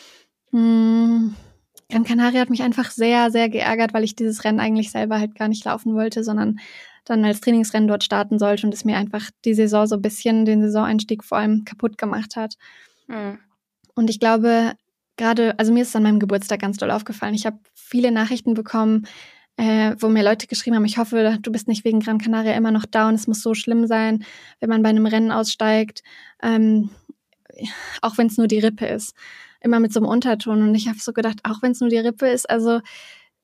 C: Hm. Gran Canaria hat mich einfach sehr, sehr geärgert, weil ich dieses Rennen eigentlich selber halt gar nicht laufen wollte, sondern dann als Trainingsrennen dort starten sollte und es mir einfach die Saison so ein bisschen, den Saisoneinstieg vor allem kaputt gemacht hat. Mhm. Und ich glaube, gerade, also mir ist es an meinem Geburtstag ganz doll aufgefallen. Ich habe viele Nachrichten bekommen, Äh, wo mir Leute geschrieben haben, ich hoffe, du bist nicht wegen Gran Canaria immer noch down, es muss so schlimm sein, wenn man bei einem Rennen aussteigt, ähm, auch wenn es nur die Rippe ist. Immer mit so einem Unterton. Und ich habe so gedacht, auch wenn es nur die Rippe ist, also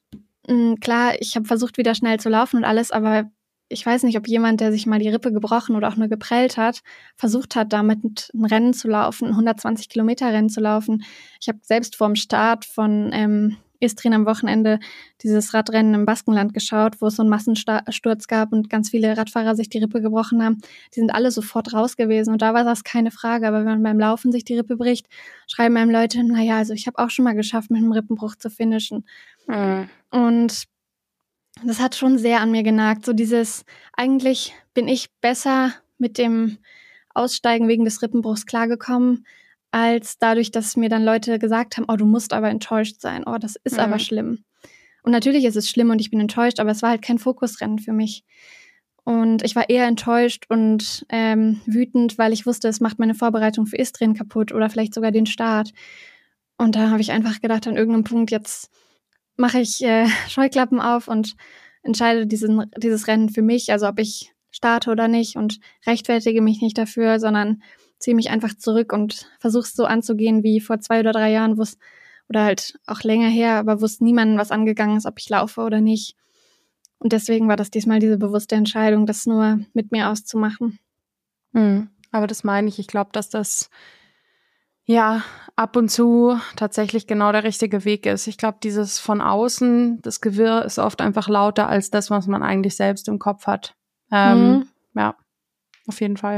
C: mh, klar, ich habe versucht, wieder schnell zu laufen und alles, aber ich weiß nicht, ob jemand, der sich mal die Rippe gebrochen oder auch nur geprellt hat, versucht hat, damit ein Rennen zu laufen, ein hundertzwanzig Kilometer Rennen zu laufen. Ich habe selbst vorm Start von ähm, Istrien am Wochenende dieses Radrennen im Baskenland geschaut, wo es so einen Massensturz gab und ganz viele Radfahrer sich die Rippe gebrochen haben. Die sind alle sofort raus gewesen und da war das keine Frage. Aber wenn man beim Laufen sich die Rippe bricht, schreiben einem Leute, naja, also ich habe auch schon mal geschafft, mit einem Rippenbruch zu finishen. Mhm. Und das hat schon sehr an mir genagt. So dieses, eigentlich bin ich besser mit dem Aussteigen wegen des Rippenbruchs klargekommen, als dadurch, dass mir dann Leute gesagt haben, oh, du musst aber enttäuscht sein. Oh, das ist mhm. aber schlimm. Und natürlich ist es schlimm und ich bin enttäuscht, aber es war halt kein Fokusrennen für mich. Und ich war eher enttäuscht und ähm, wütend, weil ich wusste, es macht meine Vorbereitung für Istrien kaputt oder vielleicht sogar den Start. Und da habe ich einfach gedacht, an irgendeinem Punkt jetzt mache ich äh, Scheuklappen auf und entscheide diesen, dieses Rennen für mich, also ob ich starte oder nicht und rechtfertige mich nicht dafür, sondern ziehe mich einfach zurück und versuche es so anzugehen wie vor zwei oder drei Jahren, wo es, oder halt auch länger her, aber wo es niemandem was angegangen ist, ob ich laufe oder nicht. Und deswegen war das diesmal diese bewusste Entscheidung, das nur mit mir auszumachen.
B: Mhm. Aber das meine ich, ich glaube, dass das ja ab und zu tatsächlich genau der richtige Weg ist. Ich glaube, dieses von außen, das Gewirr ist oft einfach lauter als das, was man eigentlich selbst im Kopf hat. Ähm, mhm. Ja, auf jeden Fall.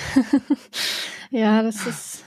C: Ja, das ist,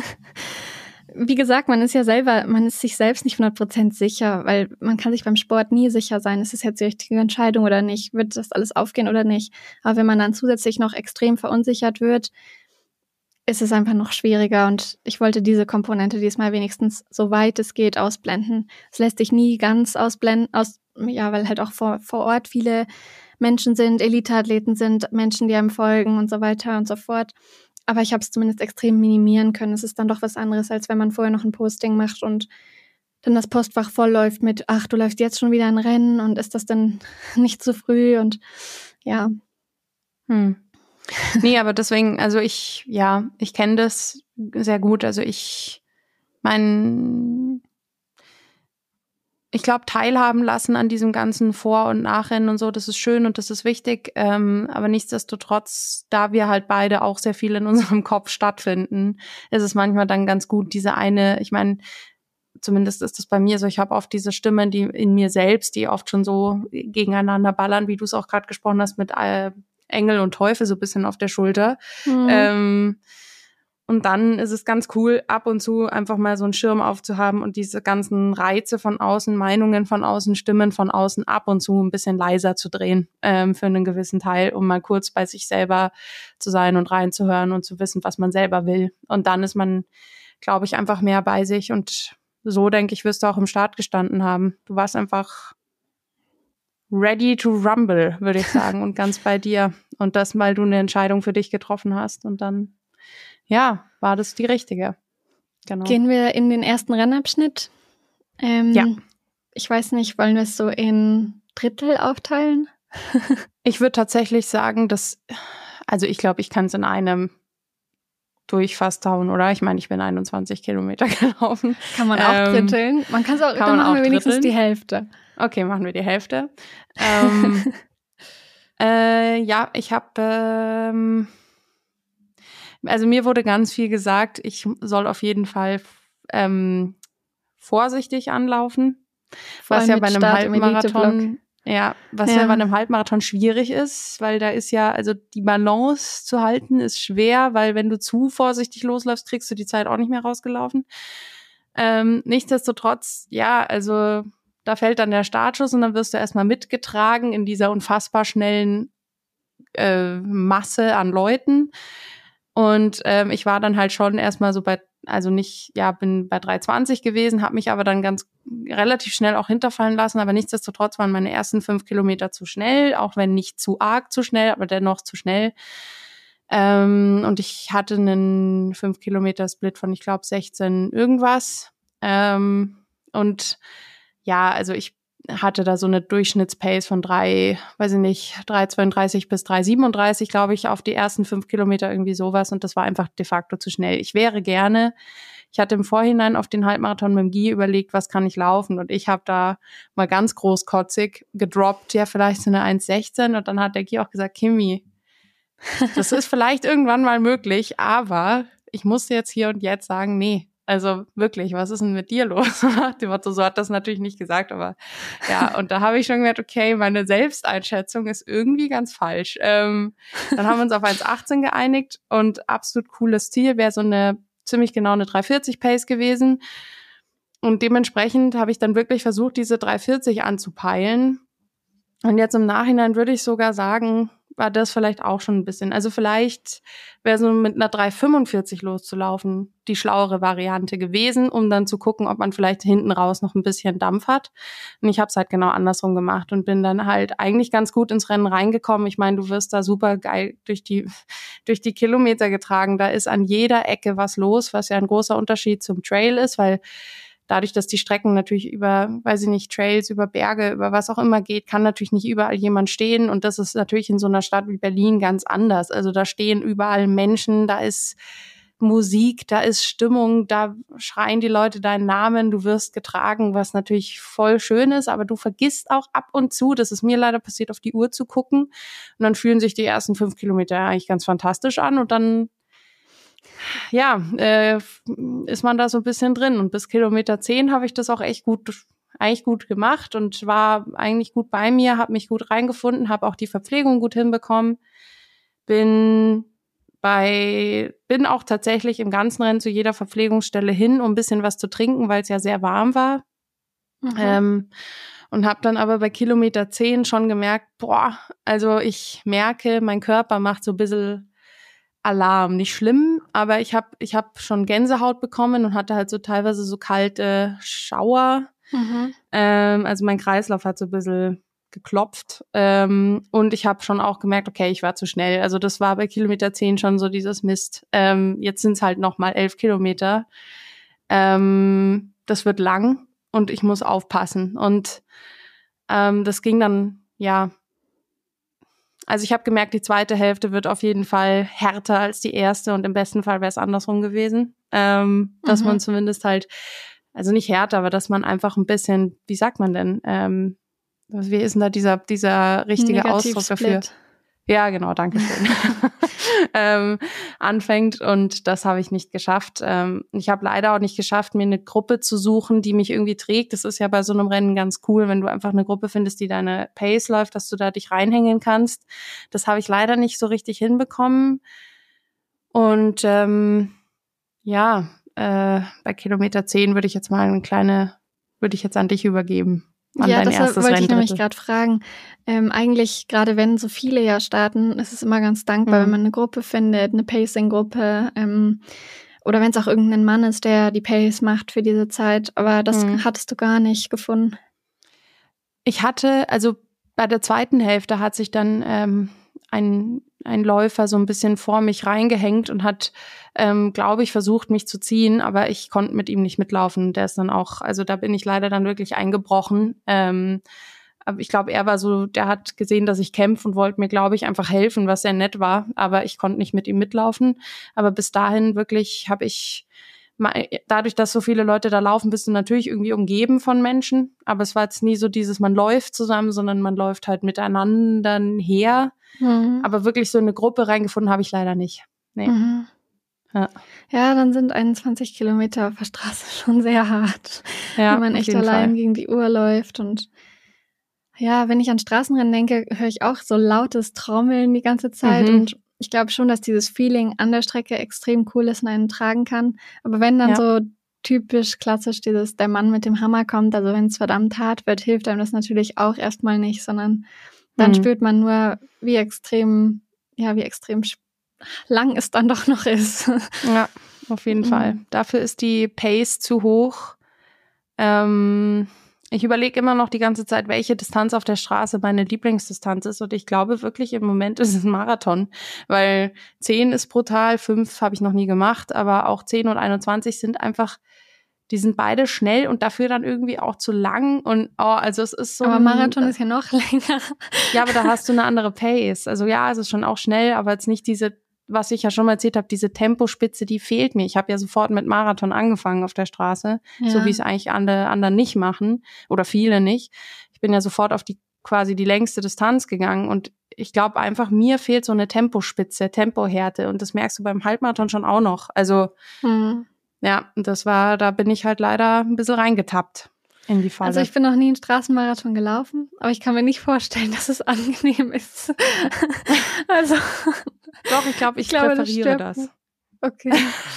C: wie gesagt, man ist ja selber, man ist sich selbst nicht hundert Prozent sicher, weil man kann sich beim Sport nie sicher sein, ist es jetzt die richtige Entscheidung oder nicht, wird das alles aufgehen oder nicht. Aber wenn man dann zusätzlich noch extrem verunsichert wird, ist es einfach noch schwieriger und ich wollte diese Komponente diesmal wenigstens so weit es geht ausblenden. Es lässt sich nie ganz ausblenden, aus, ja, weil halt auch vor, vor Ort viele Menschen sind, Eliteathleten sind, Menschen, die einem folgen und so weiter und so fort. Aber ich habe es zumindest extrem minimieren können. Es ist dann doch was anderes, als wenn man vorher noch ein Posting macht und dann das Postfach voll läuft mit, ach, du läufst jetzt schon wieder ein Rennen und ist das denn nicht zu früh und ja.
B: Hm. Nee, aber deswegen, also ich, ja, ich kenne das sehr gut. Also ich, mein, ich glaube, teilhaben lassen an diesem ganzen Vor- und Nachrennen und so, das ist schön und das ist wichtig. Ähm, aber nichtsdestotrotz, da wir halt beide auch sehr viel in unserem Kopf stattfinden, ist es manchmal dann ganz gut, diese eine, ich meine, zumindest ist das bei mir so, ich habe oft diese Stimmen, die in mir selbst, die oft schon so gegeneinander ballern, wie du es auch gerade gesprochen hast, mit äh, Engel und Teufel so ein bisschen auf der Schulter. Mhm. Ähm, und dann ist es ganz cool, ab und zu einfach mal so einen Schirm aufzuhaben und diese ganzen Reize von außen, Meinungen von außen, Stimmen von außen ab und zu ein bisschen leiser zu drehen ähm, für einen gewissen Teil, um mal kurz bei sich selber zu sein und reinzuhören und zu wissen, was man selber will. Und dann ist man, glaube ich, einfach mehr bei sich. Und so, denke ich, wirst du auch im Start gestanden haben. Du warst einfach ready to rumble, würde ich sagen, und ganz bei dir. Und das, weil du eine Entscheidung für dich getroffen hast. Und dann, ja, war das die richtige. Genau.
C: Gehen wir in den ersten Rennabschnitt. Ähm, ja. Ich weiß nicht, wollen wir es so in Drittel aufteilen?
B: Ich würde tatsächlich sagen, dass, also ich glaube, ich kann es in einem durchfasst hauen, oder? Ich meine, ich bin einundzwanzig Kilometer gelaufen.
C: Kann man auch ähm, dritteln. Man kann es auch, kann dann machen wir wenigstens dritteln. Die Hälfte.
B: Okay, machen wir die Hälfte. ähm, äh, ja, ich habe, ähm, also mir wurde ganz viel gesagt, ich soll auf jeden Fall ähm, vorsichtig anlaufen,
C: Vor
B: was ja bei einem
C: Start
B: Halbmarathon, ja, was ja. ja bei einem Halbmarathon schwierig ist, weil da ist ja, also die Balance zu halten ist schwer, weil wenn du zu vorsichtig losläufst, kriegst du die Zeit auch nicht mehr rausgelaufen. Ähm, nichtsdestotrotz, ja, also da fällt dann der Startschuss und dann wirst du erstmal mitgetragen in dieser unfassbar schnellen äh, Masse an Leuten. Und ähm, ich war dann halt schon erstmal so bei, also nicht, ja, bin bei drei zwanzig gewesen, habe mich aber dann ganz relativ schnell auch hinterfallen lassen. Aber nichtsdestotrotz waren meine ersten fünf Kilometer zu schnell, auch wenn nicht zu arg zu schnell, aber dennoch zu schnell. Ähm, und ich hatte einen fünf Kilometer Split von, ich glaube, sechzehn irgendwas. Ähm, und ja, also ich hatte da so eine Durchschnittspace von drei, weiß ich nicht, drei zweiunddreißig bis drei siebenunddreißig, glaube ich, auf die ersten fünf Kilometer, irgendwie sowas. Und das war einfach de facto zu schnell. Ich wäre gerne, ich hatte im Vorhinein auf den Halbmarathon mit dem Guy überlegt, was kann ich laufen? Und ich habe da mal ganz großkotzig gedroppt, ja, vielleicht so eine eins sechzehn. Und dann hat der Guy auch gesagt, Kimi, das ist vielleicht irgendwann mal möglich, aber ich musste jetzt hier und jetzt sagen, nee. Also wirklich, was ist denn mit dir los? So hat das natürlich nicht gesagt, aber ja, und da habe ich schon gemerkt, okay, meine Selbsteinschätzung ist irgendwie ganz falsch. Ähm, dann haben wir uns auf eins achtzehn geeinigt und absolut cooles Ziel wäre so eine ziemlich genau eine drei vierzig Pace gewesen. Und dementsprechend habe ich dann wirklich versucht, diese drei vierzig anzupeilen. Und jetzt im Nachhinein würde ich sogar sagen, war das vielleicht auch schon ein bisschen. Also vielleicht wäre so mit einer drei fünfundvierzig loszulaufen die schlauere Variante gewesen, um dann zu gucken, ob man vielleicht hinten raus noch ein bisschen Dampf hat. Und ich habe es halt genau andersrum gemacht und bin dann halt eigentlich ganz gut ins Rennen reingekommen. Ich meine, du wirst da super geil durch die durch die Kilometer getragen. Da ist an jeder Ecke was los, was ja ein großer Unterschied zum Trail ist, weil dadurch, dass die Strecken natürlich über, weiß ich nicht, Trails, über Berge, über was auch immer geht, kann natürlich nicht überall jemand stehen. Und das ist natürlich in so einer Stadt wie Berlin ganz anders. Also da stehen überall Menschen, da ist Musik, da ist Stimmung, da schreien die Leute deinen Namen, du wirst getragen, was natürlich voll schön ist, aber du vergisst auch ab und zu, das ist mir leider passiert, auf die Uhr zu gucken. Und dann fühlen sich die ersten fünf Kilometer eigentlich ganz fantastisch an und dann ja, äh, ist man da so ein bisschen drin. Und bis Kilometer zehn habe ich das auch echt gut, eigentlich gut gemacht und war eigentlich gut bei mir, habe mich gut reingefunden, habe auch die Verpflegung gut hinbekommen. Bin bei, bin auch tatsächlich im ganzen Rennen zu jeder Verpflegungsstelle hin, um ein bisschen was zu trinken, weil es ja sehr warm war. Mhm. Ähm, und habe dann aber bei Kilometer zehn schon gemerkt, boah, also ich merke, mein Körper macht so ein bisschen Alarm. Nicht schlimm, aber ich habe ich hab schon Gänsehaut bekommen und hatte halt so teilweise so kalte Schauer. Mhm. Ähm, also mein Kreislauf hat so ein bisschen geklopft. Ähm, und ich habe schon auch gemerkt, okay, ich war zu schnell. Also das war bei Kilometer zehn schon so dieses Mist. Ähm, jetzt sind es halt noch mal elf Kilometer. Ähm, das wird lang und ich muss aufpassen. Und ähm, das ging dann, ja, also ich habe gemerkt, die zweite Hälfte wird auf jeden Fall härter als die erste und im besten Fall wäre es andersrum gewesen, ähm, dass mhm. man zumindest halt, also nicht härter, aber dass man einfach ein bisschen, wie sagt man denn, ähm, wie ist denn da dieser dieser richtige Ausdruck dafür? Ja, genau, danke schön. ähm, anfängt und das habe ich nicht geschafft. Ähm, ich habe leider auch nicht geschafft, mir eine Gruppe zu suchen, die mich irgendwie trägt. Das ist ja bei so einem Rennen ganz cool, wenn du einfach eine Gruppe findest, die deine Pace läuft, dass du da dich reinhängen kannst. Das habe ich leider nicht so richtig hinbekommen. Und ähm, ja, äh, bei Kilometer zehn würde ich jetzt mal eine kleine, würde ich jetzt an dich übergeben. An
C: ja,
B: dein
C: das
B: erstes
C: wollte ich nämlich
B: Renndrittel.
C: gerade fragen. Ähm, eigentlich, gerade wenn so viele ja starten, ist es immer ganz dankbar, mhm. wenn man eine Gruppe findet, eine Pacing-Gruppe, ähm, oder wenn es auch irgendein Mann ist, der die Pace macht für diese Zeit. Aber das mhm. hattest du gar nicht gefunden.
B: Ich hatte, also bei der zweiten Hälfte hat sich dann ähm, ein ein Läufer so ein bisschen vor mich reingehängt und hat, ähm, glaube ich, versucht, mich zu ziehen, aber ich konnte mit ihm nicht mitlaufen. Der ist dann auch, also da bin ich leider dann wirklich eingebrochen. Ähm, aber ich glaube, er war so, der hat gesehen, dass ich kämpfe und wollte mir, glaube ich, einfach helfen, was sehr nett war, aber ich konnte nicht mit ihm mitlaufen. Aber bis dahin wirklich habe ich, dadurch, dass so viele Leute da laufen, bist du natürlich irgendwie umgeben von Menschen, aber es war jetzt nie so dieses, man läuft zusammen, sondern man läuft halt miteinander her. Mhm. Aber wirklich so eine Gruppe reingefunden habe ich leider nicht. Nee.
C: Mhm. Ja. ja, dann sind einundzwanzig Kilometer auf der Straße schon sehr hart, ja, wenn man echt allein Fall. gegen die Uhr läuft. Und ja, wenn ich an Straßenrennen denke, höre ich auch so lautes Trommeln die ganze Zeit. Mhm. Und ich glaube schon, dass dieses Feeling an der Strecke extrem cool ist und einen tragen kann. Aber wenn dann ja. so typisch klassisch dieses, der Mann mit dem Hammer kommt, also wenn es verdammt hart wird, hilft einem das natürlich auch erstmal nicht, sondern dann mhm. spürt man nur, wie extrem, ja, wie extrem lang es dann doch noch ist.
B: Ja, auf jeden mhm. Fall. Dafür ist die Pace zu hoch. Ähm, ich überlege immer noch die ganze Zeit, welche Distanz auf der Straße meine Lieblingsdistanz ist. Und ich glaube wirklich, im Moment ist es ein Marathon. Weil zehn ist brutal, fünf habe ich noch nie gemacht, aber auch zehn und einundzwanzig sind einfach Die sind beide schnell und dafür dann irgendwie auch zu lang und oh, also es ist so.
C: Aber
B: ein,
C: Marathon ist ja noch länger.
B: Ja, aber da hast du eine andere Pace. Also ja, es ist schon auch schnell, aber jetzt nicht diese, was ich ja schon mal erzählt habe, diese Tempospitze, die fehlt mir. Ich habe ja sofort mit Marathon angefangen auf der Straße,
C: Ja.
B: so wie es eigentlich andere anderen nicht machen oder viele nicht. Ich bin ja sofort auf die quasi die längste Distanz gegangen und ich glaube einfach, mir fehlt so eine Tempospitze, Tempohärte und das merkst du beim Halbmarathon schon auch noch. Also
C: Mhm.
B: ja, das war, da bin ich halt leider ein bisschen reingetappt in die Falle.
C: Also ich bin noch nie einen Straßenmarathon gelaufen, aber ich kann mir nicht vorstellen, dass es angenehm ist. Also
B: Doch, ich glaube, ich,
C: ich glaube,
B: präferiere
C: das.
B: das.
C: Okay.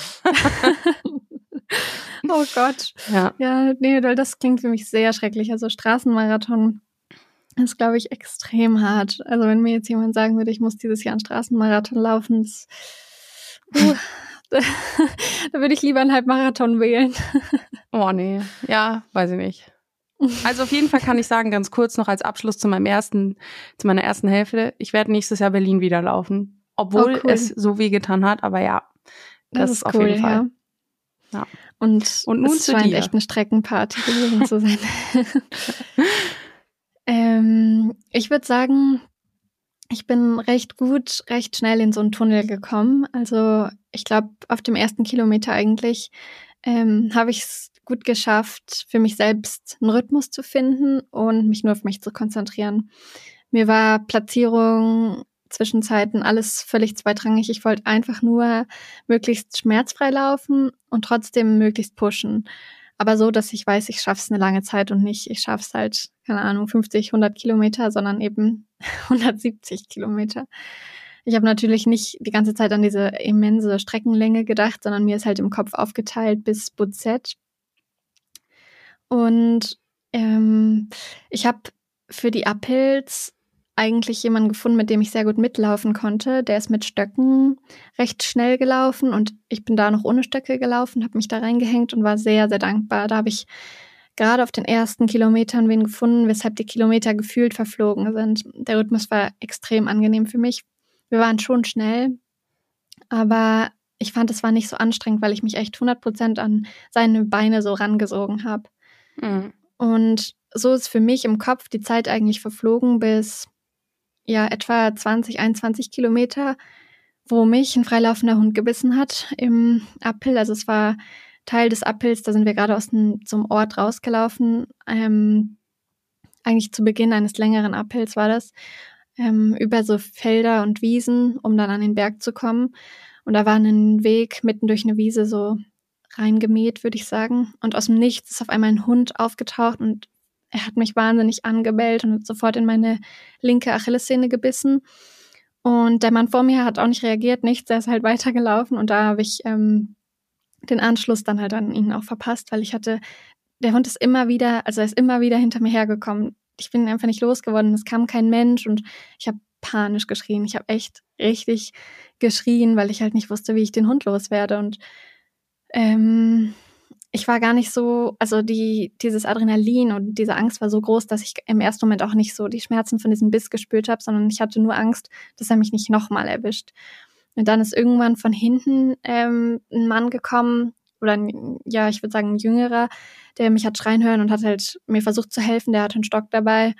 C: Oh Gott.
B: Ja.
C: Ja, nee, weil das klingt für mich sehr schrecklich. Also Straßenmarathon ist, glaube ich, extrem hart. Also wenn mir jetzt jemand sagen würde, ich muss dieses Jahr einen Straßenmarathon laufen, das, uh, da würde ich lieber einen Halbmarathon wählen.
B: Oh nee, ja, weiß ich nicht. Also auf jeden Fall kann ich sagen, ganz kurz noch als Abschluss zu meinem ersten, zu meiner ersten Hälfte, ich werde nächstes Jahr Berlin wieder laufen. Obwohl
C: Oh, cool.
B: es so weh getan hat, aber ja, das,
C: Das
B: ist
C: ist
B: auf
C: cool,
B: jeden Fall.
C: ja.
B: Ja.
C: Und,
B: Und nun
C: es
B: zu
C: scheint
B: dir.
C: echt eine Streckenparty gewesen zu sein. ähm, ich würde sagen, ich bin recht gut, recht schnell in so einen Tunnel gekommen. Also ich glaube, auf dem ersten Kilometer eigentlich ähm, habe ich es gut geschafft, für mich selbst einen Rhythmus zu finden und mich nur auf mich zu konzentrieren. Mir war Platzierung, Zwischenzeiten, alles völlig zweitrangig. Ich wollte einfach nur möglichst schmerzfrei laufen und trotzdem möglichst pushen. Aber so, dass ich weiß, ich schaffe es eine lange Zeit und nicht, ich schaffe es halt, keine Ahnung, fünfzig, hundert Kilometer, sondern eben hundertsiebzig Kilometer. Ich habe natürlich nicht die ganze Zeit an diese immense Streckenlänge gedacht, sondern mir ist halt im Kopf aufgeteilt bis Buzet. Und ähm, ich habe für die Uphills eigentlich jemanden gefunden, mit dem ich sehr gut mitlaufen konnte. Der ist mit Stöcken recht schnell gelaufen und ich bin da noch ohne Stöcke gelaufen, habe mich da reingehängt und war sehr, sehr dankbar. Da habe ich gerade auf den ersten Kilometern wen gefunden, weshalb die Kilometer gefühlt verflogen sind. Der Rhythmus war extrem angenehm für mich. Wir waren schon schnell, aber ich fand, es war nicht so anstrengend, weil ich mich echt hundert Prozent an seine Beine so rangesogen habe.
B: Mhm.
C: Und so ist für mich im Kopf die Zeit eigentlich verflogen bis ja etwa zwanzig, einundzwanzig Kilometer, wo mich ein freilaufender Hund gebissen hat im Uphill. Also es war Teil des Uphills, da sind wir gerade aus einem, so einem Ort rausgelaufen. Ähm, eigentlich zu Beginn eines längeren Uphills war das. Ähm, über so Felder und Wiesen, um dann an den Berg zu kommen. Und da war ein Weg mitten durch eine Wiese so reingemäht, würde ich sagen. Und aus dem Nichts ist auf einmal ein Hund aufgetaucht und er hat mich wahnsinnig angebellt und hat sofort in meine linke Achillessehne gebissen. Und der Mann vor mir hat auch nicht reagiert, nichts, er ist halt weitergelaufen. Und da habe ich ähm, den Anschluss dann halt an ihn auch verpasst, weil ich hatte, der Hund ist immer wieder, also er ist immer wieder hinter mir hergekommen. Ich bin einfach nicht losgeworden, es kam kein Mensch und ich habe panisch geschrien. Ich habe echt richtig geschrien, weil ich halt nicht wusste, wie ich den Hund loswerde. Und ähm, ich war gar nicht so, also die dieses Adrenalin und diese Angst war so groß, dass ich im ersten Moment auch nicht so die Schmerzen von diesem Biss gespürt habe, sondern ich hatte nur Angst, dass er mich nicht nochmal erwischt. Und dann ist irgendwann von hinten ähm, ein Mann gekommen, oder ein, ja, ich würde sagen ein Jüngerer, der mich hat schreien hören und hat halt mir versucht zu helfen, der hatte einen Stock dabei.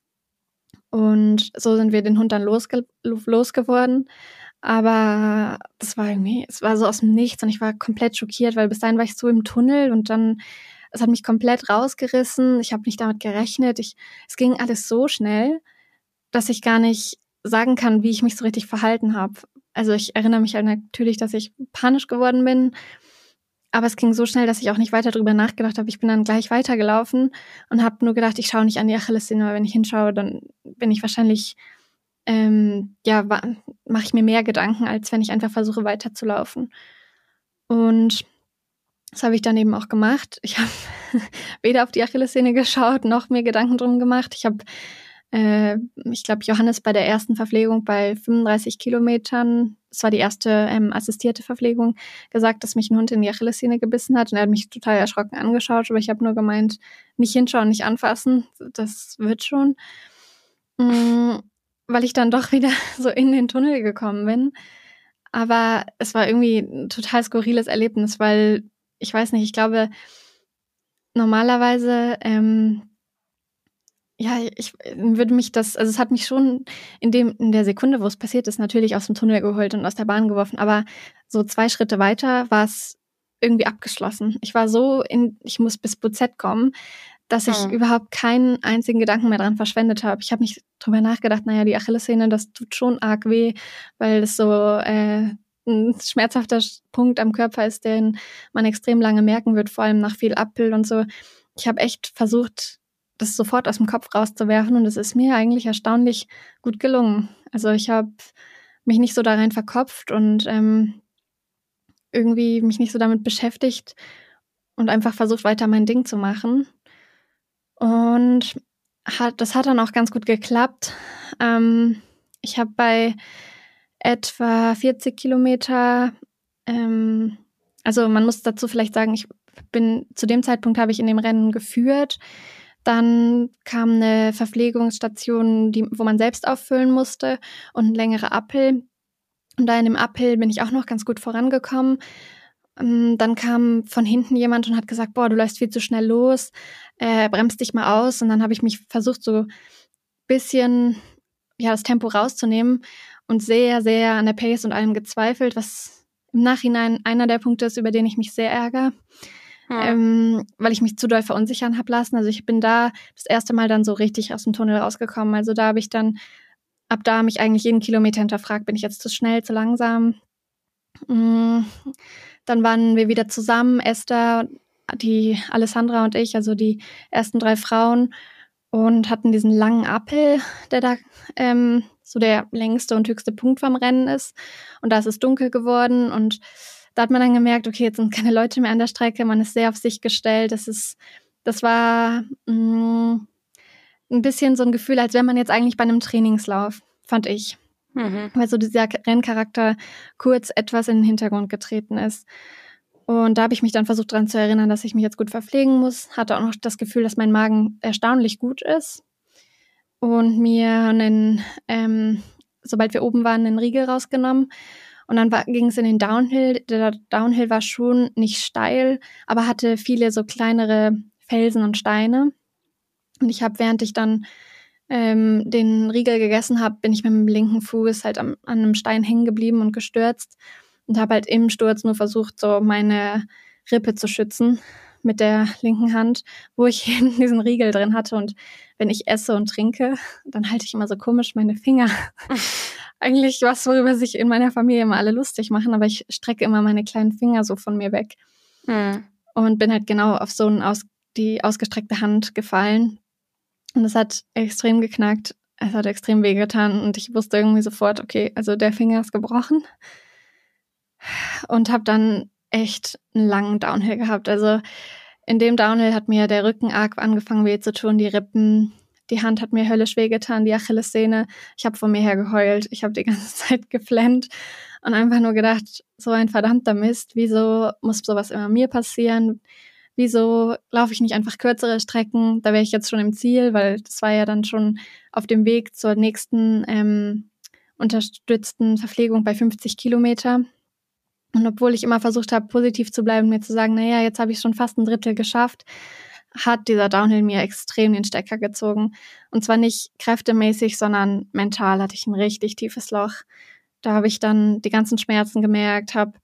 C: Und so sind wir den Hund dann losge- losgeworden. Aber das war irgendwie, es war so aus dem Nichts und ich war komplett schockiert, weil bis dahin war ich so im Tunnel und dann, es hat mich komplett rausgerissen. Ich habe nicht damit gerechnet. Ich, es ging alles so schnell, dass ich gar nicht sagen kann, wie ich mich so richtig verhalten habe. Also ich erinnere mich halt natürlich, dass ich panisch geworden bin, aber es ging so schnell, dass ich auch nicht weiter drüber nachgedacht habe. Ich bin dann gleich weitergelaufen und habe nur gedacht, ich schaue nicht an die Achillessehne, weil wenn ich hinschaue, dann bin ich wahrscheinlich Ähm, ja, mache ich mir mehr Gedanken, als wenn ich einfach versuche weiterzulaufen. Und das habe ich dann eben auch gemacht. Ich habe weder auf die Achillessehne geschaut, noch mir Gedanken drum gemacht. Ich habe, äh, ich glaube, Johannes bei der ersten Verpflegung bei fünfunddreißig Kilometern, das war die erste ähm, assistierte Verpflegung, gesagt, dass mich ein Hund in die Achillessehne gebissen hat. Und er hat mich total erschrocken angeschaut, aber ich habe nur gemeint, nicht hinschauen, nicht anfassen, das wird schon. Mm. Weil ich dann doch wieder so in den Tunnel gekommen bin. Aber es war irgendwie ein total skurriles Erlebnis, weil, ich weiß nicht, ich glaube, normalerweise, ähm, ja, ich würde mich das, also es hat mich schon in dem, in der Sekunde, wo es passiert ist, natürlich aus dem Tunnel geholt und aus der Bahn geworfen, aber so zwei Schritte weiter war es irgendwie abgeschlossen. Ich war so in, ich muss bis B Z kommen, dass ich
B: Hm.
C: überhaupt keinen einzigen Gedanken mehr dran verschwendet habe. Ich habe nicht drüber nachgedacht, naja, die Achillessehne, das tut schon arg weh, weil es so äh, ein schmerzhafter Punkt am Körper ist, den man extrem lange merken wird, vor allem nach viel Abbild und so. Ich habe echt versucht, das sofort aus dem Kopf rauszuwerfen und es ist mir eigentlich erstaunlich gut gelungen. Also ich habe mich nicht so da rein verkopft und ähm, irgendwie mich nicht so damit beschäftigt und einfach versucht, weiter mein Ding zu machen. Und hat, das hat dann auch ganz gut geklappt. Ähm, ich habe bei etwa vierzig Kilometer, ähm, also man muss dazu vielleicht sagen, ich bin, zu dem Zeitpunkt habe ich in dem Rennen geführt. Dann kam eine Verpflegungsstation, die, wo man selbst auffüllen musste und ein längerer Uphill. Und da in dem Uphill bin ich auch noch ganz gut vorangekommen. Dann kam von hinten jemand und hat gesagt, boah, du läufst viel zu schnell los, äh, bremst dich mal aus. Und dann habe ich mich versucht, so ein bisschen ja, das Tempo rauszunehmen und sehr, sehr an der Pace und allem gezweifelt, was im Nachhinein einer der Punkte ist, über den ich mich sehr ärgere, hm. ähm, weil ich mich zu doll verunsichern habe lassen. Also ich bin da das erste Mal dann so richtig aus dem Tunnel rausgekommen. Also da habe ich dann, ab da mich eigentlich jeden Kilometer hinterfragt, bin ich jetzt zu schnell, zu langsam? Mhm. Dann waren wir wieder zusammen, Esther, die Alessandra und ich, also die ersten drei Frauen, und hatten diesen langen Uphill, der da ähm, so der längste und höchste Punkt vom Rennen ist. Und da ist es dunkel geworden und da hat man dann gemerkt, okay, jetzt sind keine Leute mehr an der Strecke, man ist sehr auf sich gestellt. Das ist, das war mh, ein bisschen so ein Gefühl, als wäre man jetzt eigentlich bei einem Trainingslauf, fand ich. Mhm. Weil so dieser Renncharakter kurz etwas in den Hintergrund getreten ist. Und da habe ich mich dann versucht, daran zu erinnern, dass ich mich jetzt gut verpflegen muss. Hatte auch noch das Gefühl, dass mein Magen erstaunlich gut ist. Und mir einen, ähm, sobald wir oben waren, einen Riegel rausgenommen. Und dann ging es in den Downhill. Der Downhill war schon nicht steil, aber hatte viele so kleinere Felsen und Steine. Und ich habe, während ich dann ähm, den Riegel gegessen habe, bin ich mit dem linken Fuß halt am, an einem Stein hängen geblieben und gestürzt und habe halt im Sturz nur versucht, so meine Rippe zu schützen mit der linken Hand, wo ich eben diesen Riegel drin hatte. Und wenn ich esse und trinke, dann halte ich immer so komisch meine Finger. Eigentlich was, worüber sich in meiner Familie immer alle lustig machen, aber ich strecke immer meine kleinen Finger so von mir weg. Mhm. Und bin halt genau auf so eine aus, die ausgestreckte Hand gefallen. Und es hat extrem geknackt, es hat extrem wehgetan und ich wusste irgendwie sofort, okay, also der Finger ist gebrochen. Und habe dann echt einen langen Downhill gehabt. Also in dem Downhill hat mir der Rücken arg angefangen weh zu tun, die Rippen, die Hand hat mir höllisch wehgetan, die Achillessehne. Ich habe vor mir her geheult, ich habe die ganze Zeit geflennt und einfach nur gedacht, so ein verdammter Mist, wieso muss sowas immer mir passieren? Wieso laufe ich nicht einfach kürzere Strecken? Da wäre ich jetzt schon im Ziel, weil das war ja dann schon auf dem Weg zur nächsten ähm, unterstützten Verpflegung bei fünfzig Kilometer. Und obwohl ich immer versucht habe, positiv zu bleiben, mir zu sagen, naja, jetzt habe ich schon fast ein Drittel geschafft, hat dieser Downhill mir extrem den Stecker gezogen. Und zwar nicht kräftemäßig, sondern mental hatte ich ein richtig tiefes Loch. Da habe ich dann die ganzen Schmerzen gemerkt, habe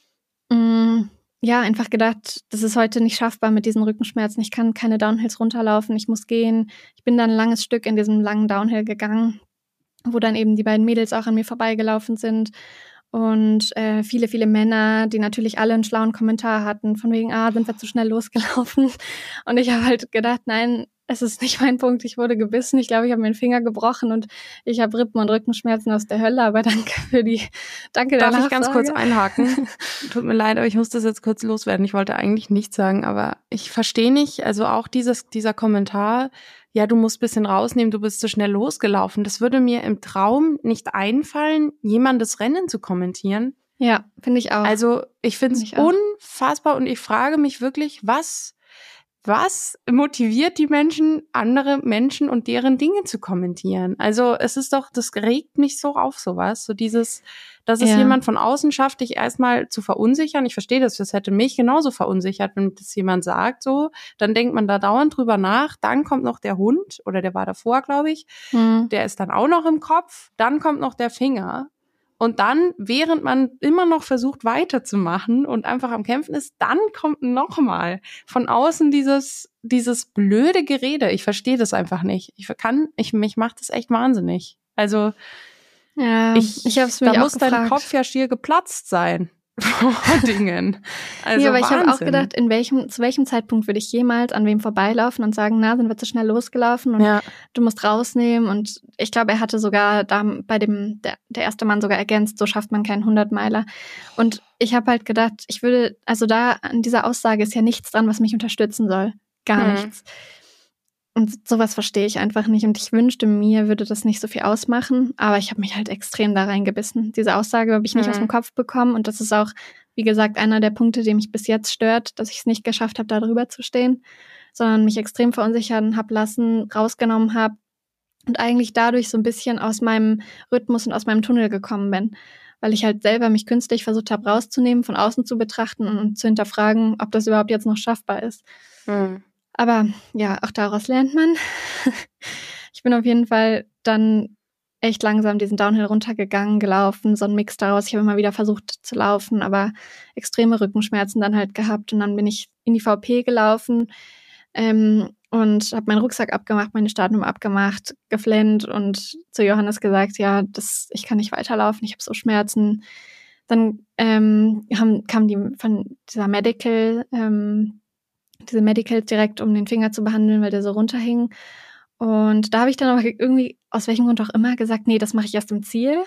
C: mh, ja, einfach gedacht, das ist heute nicht schaffbar mit diesen Rückenschmerzen. Ich kann keine Downhills runterlaufen, ich muss gehen. Ich bin dann ein langes Stück in diesem langen Downhill gegangen, wo dann eben die beiden Mädels auch an mir vorbeigelaufen sind. Und äh, viele, viele Männer, die natürlich alle einen schlauen Kommentar hatten, von wegen, ah, sind wir zu schnell losgelaufen. Und ich habe halt gedacht, nein, es ist nicht mein Punkt, ich wurde gebissen, ich glaube, ich habe meinen Finger gebrochen und ich habe Rippen- und Rückenschmerzen aus der Hölle, aber danke für die, danke der
B: Darf ich ganz
C: Nachfrage.
B: kurz einhaken? Tut mir leid, aber ich muss das jetzt kurz loswerden. Ich wollte eigentlich nichts sagen, aber ich verstehe nicht, also auch dieses, dieser Kommentar, ja, du musst ein bisschen rausnehmen, du bist zu schnell losgelaufen. Das würde mir im Traum nicht einfallen, jemandes Rennen zu kommentieren.
C: Ja, finde ich auch.
B: Also ich finde es unfassbar und ich frage mich wirklich, was was motiviert die Menschen, andere Menschen und deren Dinge zu kommentieren? Also es ist doch, das regt mich so auf, sowas. So dieses, dass es
C: Ja.
B: jemand von außen schafft, dich erstmal zu verunsichern. Ich verstehe das, das hätte mich genauso verunsichert, wenn das jemand sagt so. Dann denkt man da dauernd drüber nach. Dann kommt noch der Hund, oder der war davor, glaube ich.
C: Hm.
B: Der ist dann auch noch im Kopf. Dann kommt noch der Finger. Und dann, während man immer noch versucht weiterzumachen und einfach am Kämpfen ist, dann kommt nochmal von außen dieses dieses blöde Gerede. Ich verstehe das einfach nicht. Ich kann, ich mich macht das echt wahnsinnig. Also
C: Ja,
B: ich,
C: ich habe es mir
B: da
C: auch
B: muss dein
C: gefragt.
B: Kopf ja schier geplatzt sein vor Dingen. Also
C: ja, aber ich habe auch
B: Wahnsinn.
C: gedacht, in welchem, zu welchem Zeitpunkt würde ich jemals an wem vorbeilaufen und sagen, na, sind wir zu schnell losgelaufen und
B: Ja.
C: du musst rausnehmen. Und ich glaube, er hatte sogar da bei dem, der, der erste Mann sogar ergänzt, so schafft man keinen hundertmeiler. Und ich habe halt gedacht, ich würde, also da an dieser Aussage ist ja nichts dran, was mich unterstützen soll. Gar
B: Hm.
C: nichts. Und sowas verstehe ich einfach nicht. Und ich wünschte, mir würde das nicht so viel ausmachen. Aber ich habe mich halt extrem da reingebissen. Diese Aussage habe ich nicht
B: Mhm.
C: aus dem Kopf bekommen. Und das ist auch, wie gesagt, einer der Punkte, die mich bis jetzt stört, dass ich es nicht geschafft habe, da drüber zu stehen, sondern mich extrem verunsichern habe lassen, rausgenommen habe und eigentlich dadurch so ein bisschen aus meinem Rhythmus und aus meinem Tunnel gekommen bin. Weil ich halt selber mich künstlich versucht habe, rauszunehmen, von außen zu betrachten und zu hinterfragen, ob das überhaupt jetzt noch schaffbar ist.
B: Hm.
C: Aber ja, auch daraus lernt man. Ich bin auf jeden Fall dann echt langsam diesen Downhill runtergegangen, gelaufen, so ein Mix daraus. Ich habe immer wieder versucht zu laufen, aber extreme Rückenschmerzen dann halt gehabt. Und dann bin ich in die V P gelaufen ähm, und habe meinen Rucksack abgemacht, meine Startnummer abgemacht, geflennt und zu Johannes gesagt, ja, das, ich kann nicht weiterlaufen, ich habe so Schmerzen. Dann ähm, haben, kam die von dieser Medical ähm, diese Medicals direkt, um den Finger zu behandeln, weil der so runterhing. Und da habe ich dann aber irgendwie, aus welchem Grund auch immer, gesagt, nee, das mache ich erst im Ziel.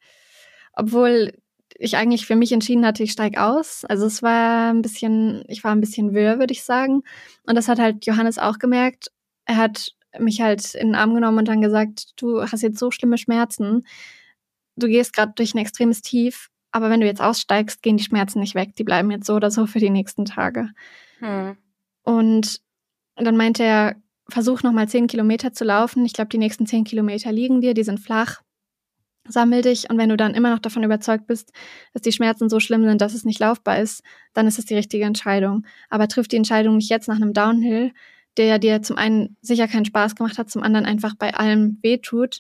C: Obwohl ich eigentlich für mich entschieden hatte, ich steige aus. Also es war ein bisschen, ich war ein bisschen wirr, würde ich sagen. Und das hat halt Johannes auch gemerkt. Er hat mich halt in den Arm genommen und dann gesagt, du hast jetzt so schlimme Schmerzen. Du gehst gerade durch ein extremes Tief. Aber wenn du jetzt aussteigst, gehen die Schmerzen nicht weg. Die bleiben jetzt so oder so für die nächsten Tage.
B: Hm.
C: Und dann meinte er, versuch nochmal zehn Kilometer zu laufen. Ich glaube, die nächsten zehn Kilometer liegen dir, die sind flach. Sammel dich und wenn du dann immer noch davon überzeugt bist, dass die Schmerzen so schlimm sind, dass es nicht laufbar ist, dann ist es die richtige Entscheidung. Aber triff die Entscheidung nicht jetzt nach einem Downhill, der dir zum einen sicher keinen Spaß gemacht hat, zum anderen einfach bei allem wehtut,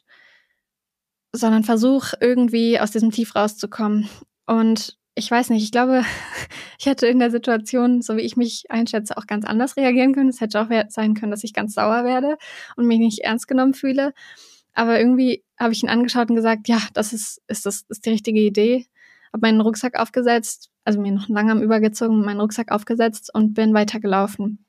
C: sondern versuch irgendwie aus diesem Tief rauszukommen. Und ich weiß nicht, ich glaube, ich hätte in der Situation, so wie ich mich einschätze, auch ganz anders reagieren können. Es hätte auch sein können, dass ich ganz sauer werde und mich nicht ernst genommen fühle. Aber irgendwie habe ich ihn angeschaut und gesagt, ja, das ist, ist, das ist die richtige Idee. Habe meinen Rucksack aufgesetzt, also mir noch einen Langarm übergezogen, meinen Rucksack aufgesetzt und bin weitergelaufen.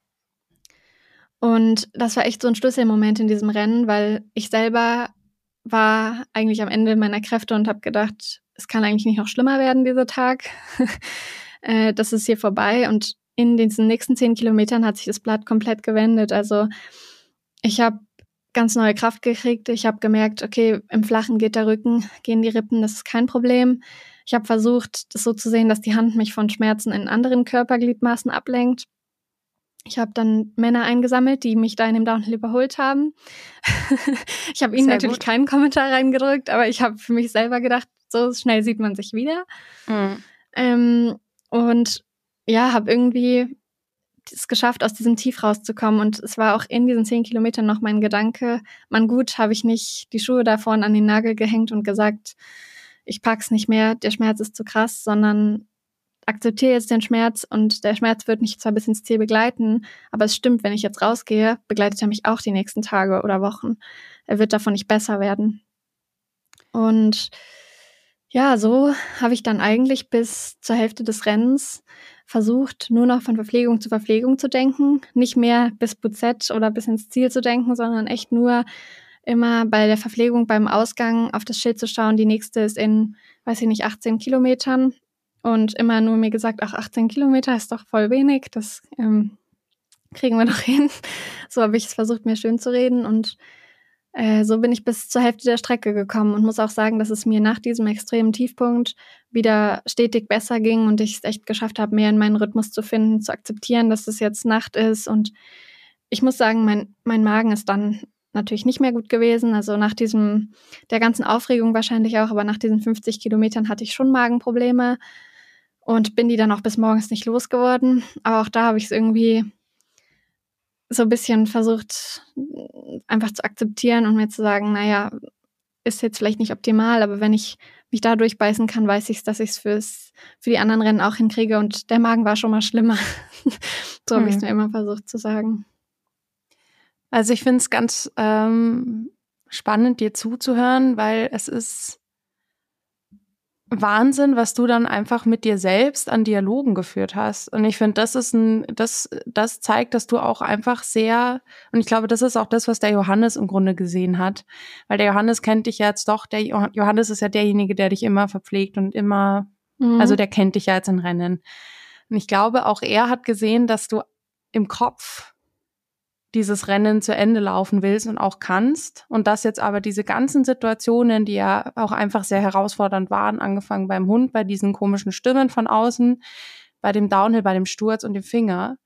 C: Und das war echt so ein Schlüsselmoment in diesem Rennen, weil ich selber war eigentlich am Ende meiner Kräfte und habe gedacht, es kann eigentlich nicht noch schlimmer werden, dieser Tag. äh, das ist hier vorbei. Und in diesen nächsten zehn Kilometern hat sich das Blatt komplett gewendet. Also ich habe ganz neue Kraft gekriegt. Ich habe gemerkt, okay, im Flachen geht der Rücken, gehen die Rippen, das ist kein Problem. Ich habe versucht, das so zu sehen, dass die Hand mich von Schmerzen in anderen Körpergliedmaßen ablenkt. Ich habe dann Männer eingesammelt, die mich da in dem Downhill überholt haben. Ich habe ihnen
B: Sehr
C: natürlich
B: gut.
C: keinen Kommentar reingedrückt, aber ich habe für mich selber gedacht, so schnell sieht man sich wieder.
B: Mhm.
C: Ähm, und ja, habe irgendwie es geschafft, aus diesem Tief rauszukommen. Und es war auch in diesen zehn Kilometern noch mein Gedanke, man gut, habe ich nicht die Schuhe da vorne an den Nagel gehängt und gesagt, ich pack's nicht mehr, der Schmerz ist zu krass, sondern akzeptiere jetzt den Schmerz und der Schmerz wird mich zwar bis ins Ziel begleiten, aber es stimmt, wenn ich jetzt rausgehe, begleitet er mich auch die nächsten Tage oder Wochen. Er wird davon nicht besser werden. Und ja, so habe ich dann eigentlich bis zur Hälfte des Rennens versucht, nur noch von Verpflegung zu Verpflegung zu denken, nicht mehr bis Buzett oder bis ins Ziel zu denken, sondern echt nur immer bei der Verpflegung beim Ausgang auf das Schild zu schauen, die nächste ist in, weiß ich nicht, achtzehn Kilometern. Und immer nur mir gesagt, ach, achtzehn Kilometer ist doch voll wenig, das ähm, kriegen wir doch hin. So habe ich es versucht, mir schön zu reden. Und äh, so bin ich bis zur Hälfte der Strecke gekommen und muss auch sagen, dass es mir nach diesem extremen Tiefpunkt wieder stetig besser ging und ich es echt geschafft habe, mehr in meinen Rhythmus zu finden, zu akzeptieren, dass es jetzt Nacht ist und ich muss sagen, mein, mein Magen ist dann natürlich nicht mehr gut gewesen. Also nach diesem, der ganzen Aufregung wahrscheinlich auch, aber nach diesen fünfzig Kilometern hatte ich schon Magenprobleme und bin die dann auch bis morgens nicht losgeworden. Aber auch da habe ich es irgendwie so ein bisschen versucht, einfach zu akzeptieren und mir zu sagen, naja, ist jetzt vielleicht nicht optimal, aber wenn ich mich da durchbeißen kann, weiß ich, dass ich es fürs für die anderen Rennen auch hinkriege und der Magen war schon mal schlimmer. So habe
B: Hm.
C: ich es mir immer versucht zu sagen.
B: Also ich finde es ganz ähm, spannend, dir zuzuhören, weil es ist Wahnsinn, was du dann einfach mit dir selbst an Dialogen geführt hast. Und ich finde, das ist ein, das, das zeigt, dass du auch einfach sehr, und ich glaube, das ist auch das, was der Johannes im Grunde gesehen hat. Weil der Johannes kennt dich ja jetzt doch, der Johannes ist ja derjenige, der dich immer verpflegt und immer, mhm. also der kennt dich ja jetzt in Rennen. Und ich glaube, auch er hat gesehen, dass du im Kopf dieses Rennen zu Ende laufen willst und auch kannst. Und dass jetzt aber diese ganzen Situationen, die ja auch einfach sehr herausfordernd waren, angefangen beim Hund, bei diesen komischen Stimmen von außen, bei dem Downhill, bei dem Sturz und dem Finger,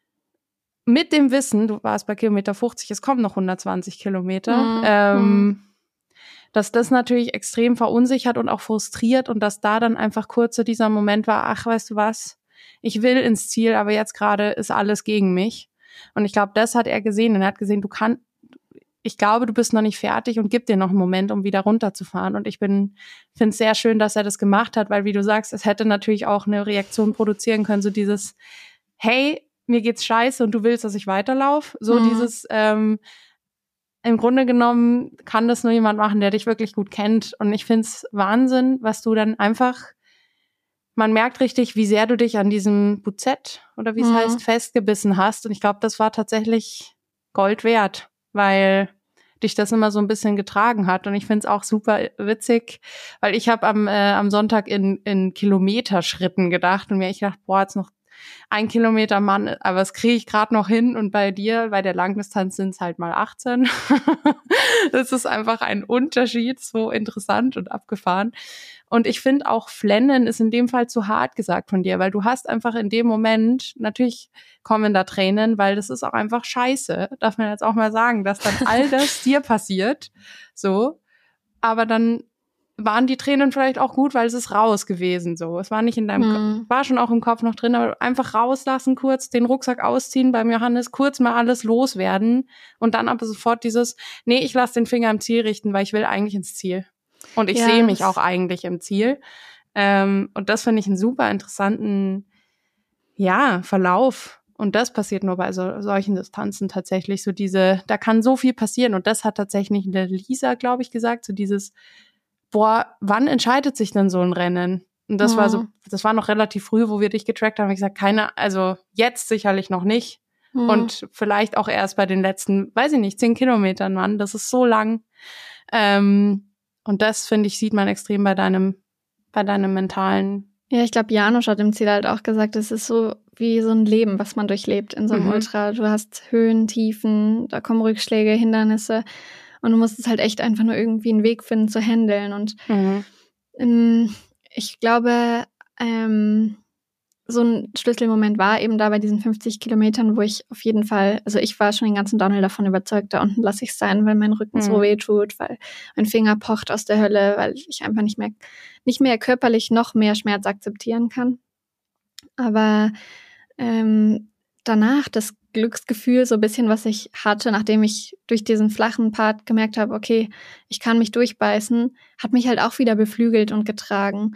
B: mit dem Wissen, du warst bei Kilometer fünfzig, es kommen noch hundertzwanzig Kilometer,
C: Mhm.
B: ähm, dass das natürlich extrem verunsichert und auch frustriert und dass da dann einfach kurz so dieser Moment war, ach, weißt du was, ich will ins Ziel, aber jetzt gerade ist alles gegen mich. Und ich glaube, das hat er gesehen. Und er hat gesehen, du kannst, ich glaube, du bist noch nicht fertig und gib dir noch einen Moment, um wieder runterzufahren. Und ich bin, finde es sehr schön, dass er das gemacht hat, weil, wie du sagst, es hätte natürlich auch eine Reaktion produzieren können, so dieses, hey, mir geht's scheiße und du willst, dass ich weiterlaufe. So mhm. dieses, ähm, im Grunde genommen kann das nur jemand machen, der dich wirklich gut kennt. Und ich finde es Wahnsinn, was du dann einfach, man merkt richtig, wie sehr du dich an diesem Buzett oder wie es mhm. heißt, festgebissen hast. Und ich glaube, das war tatsächlich Gold wert, weil dich das immer so ein bisschen getragen hat. Und ich finde es auch super witzig, weil ich habe am, äh, am Sonntag in, in Kilometerschritten gedacht und mir ich gedacht, boah, jetzt noch ein Kilometer, Mann, aber das kriege ich gerade noch hin. Und bei dir, bei der Langdistanz sind es halt mal achtzehn. Das ist einfach ein Unterschied, so interessant und abgefahren. Und ich finde auch, flennen ist in dem Fall zu hart gesagt von dir, weil du hast einfach in dem Moment, natürlich kommen da Tränen, weil das ist auch einfach scheiße, darf man jetzt auch mal sagen, dass dann all das dir passiert, so. Aber dann waren die Tränen vielleicht auch gut, weil es ist raus gewesen, so. Es war nicht in deinem, hm. Ko- war schon auch im Kopf noch drin, aber einfach rauslassen kurz, den Rucksack ausziehen beim Johannes, kurz mal alles loswerden und dann aber sofort dieses, nee, ich lasse den Finger im Ziel richten, weil ich will eigentlich ins Ziel. Und ich ja, sehe mich auch eigentlich im Ziel. Ähm, und das finde ich einen super interessanten, ja, Verlauf. Und das passiert nur bei so, solchen Distanzen tatsächlich, so diese, da kann so viel passieren. Und das hat tatsächlich eine Lisa, glaube ich, gesagt, so dieses, boah, wann entscheidet sich denn so ein Rennen? Und das mhm. war so, das war noch relativ früh, wo wir dich getrackt haben. Ich gesagt, keine, also jetzt sicherlich noch nicht. Mhm. Und vielleicht auch erst bei den letzten, weiß ich nicht, zehn Kilometern, Mann. Das ist so lang. Ähm, und das, finde ich, sieht man extrem bei deinem, bei deinem mentalen.
C: Ja, ich glaube, Janusz hat im Ziel halt auch gesagt, es ist so wie so ein Leben, was man durchlebt in so einem mhm. Ultra. Du hast Höhen, Tiefen, da kommen Rückschläge, Hindernisse. Und du musst es halt echt einfach nur irgendwie einen Weg finden zu handeln. Und mhm. ähm, ich glaube, ähm, so ein Schlüsselmoment war eben da bei diesen fünfzig Kilometern, wo ich auf jeden Fall, also ich war schon den ganzen Downhill davon überzeugt, da unten lasse ich es sein, weil mein Rücken mhm. so weh tut, weil mein Finger pocht aus der Hölle, weil ich einfach nicht mehr, nicht mehr körperlich noch mehr Schmerz akzeptieren kann. Aber ähm, danach das Glücksgefühl, so ein bisschen, was ich hatte, nachdem ich durch diesen flachen Part gemerkt habe, okay, ich kann mich durchbeißen, hat mich halt auch wieder beflügelt und getragen.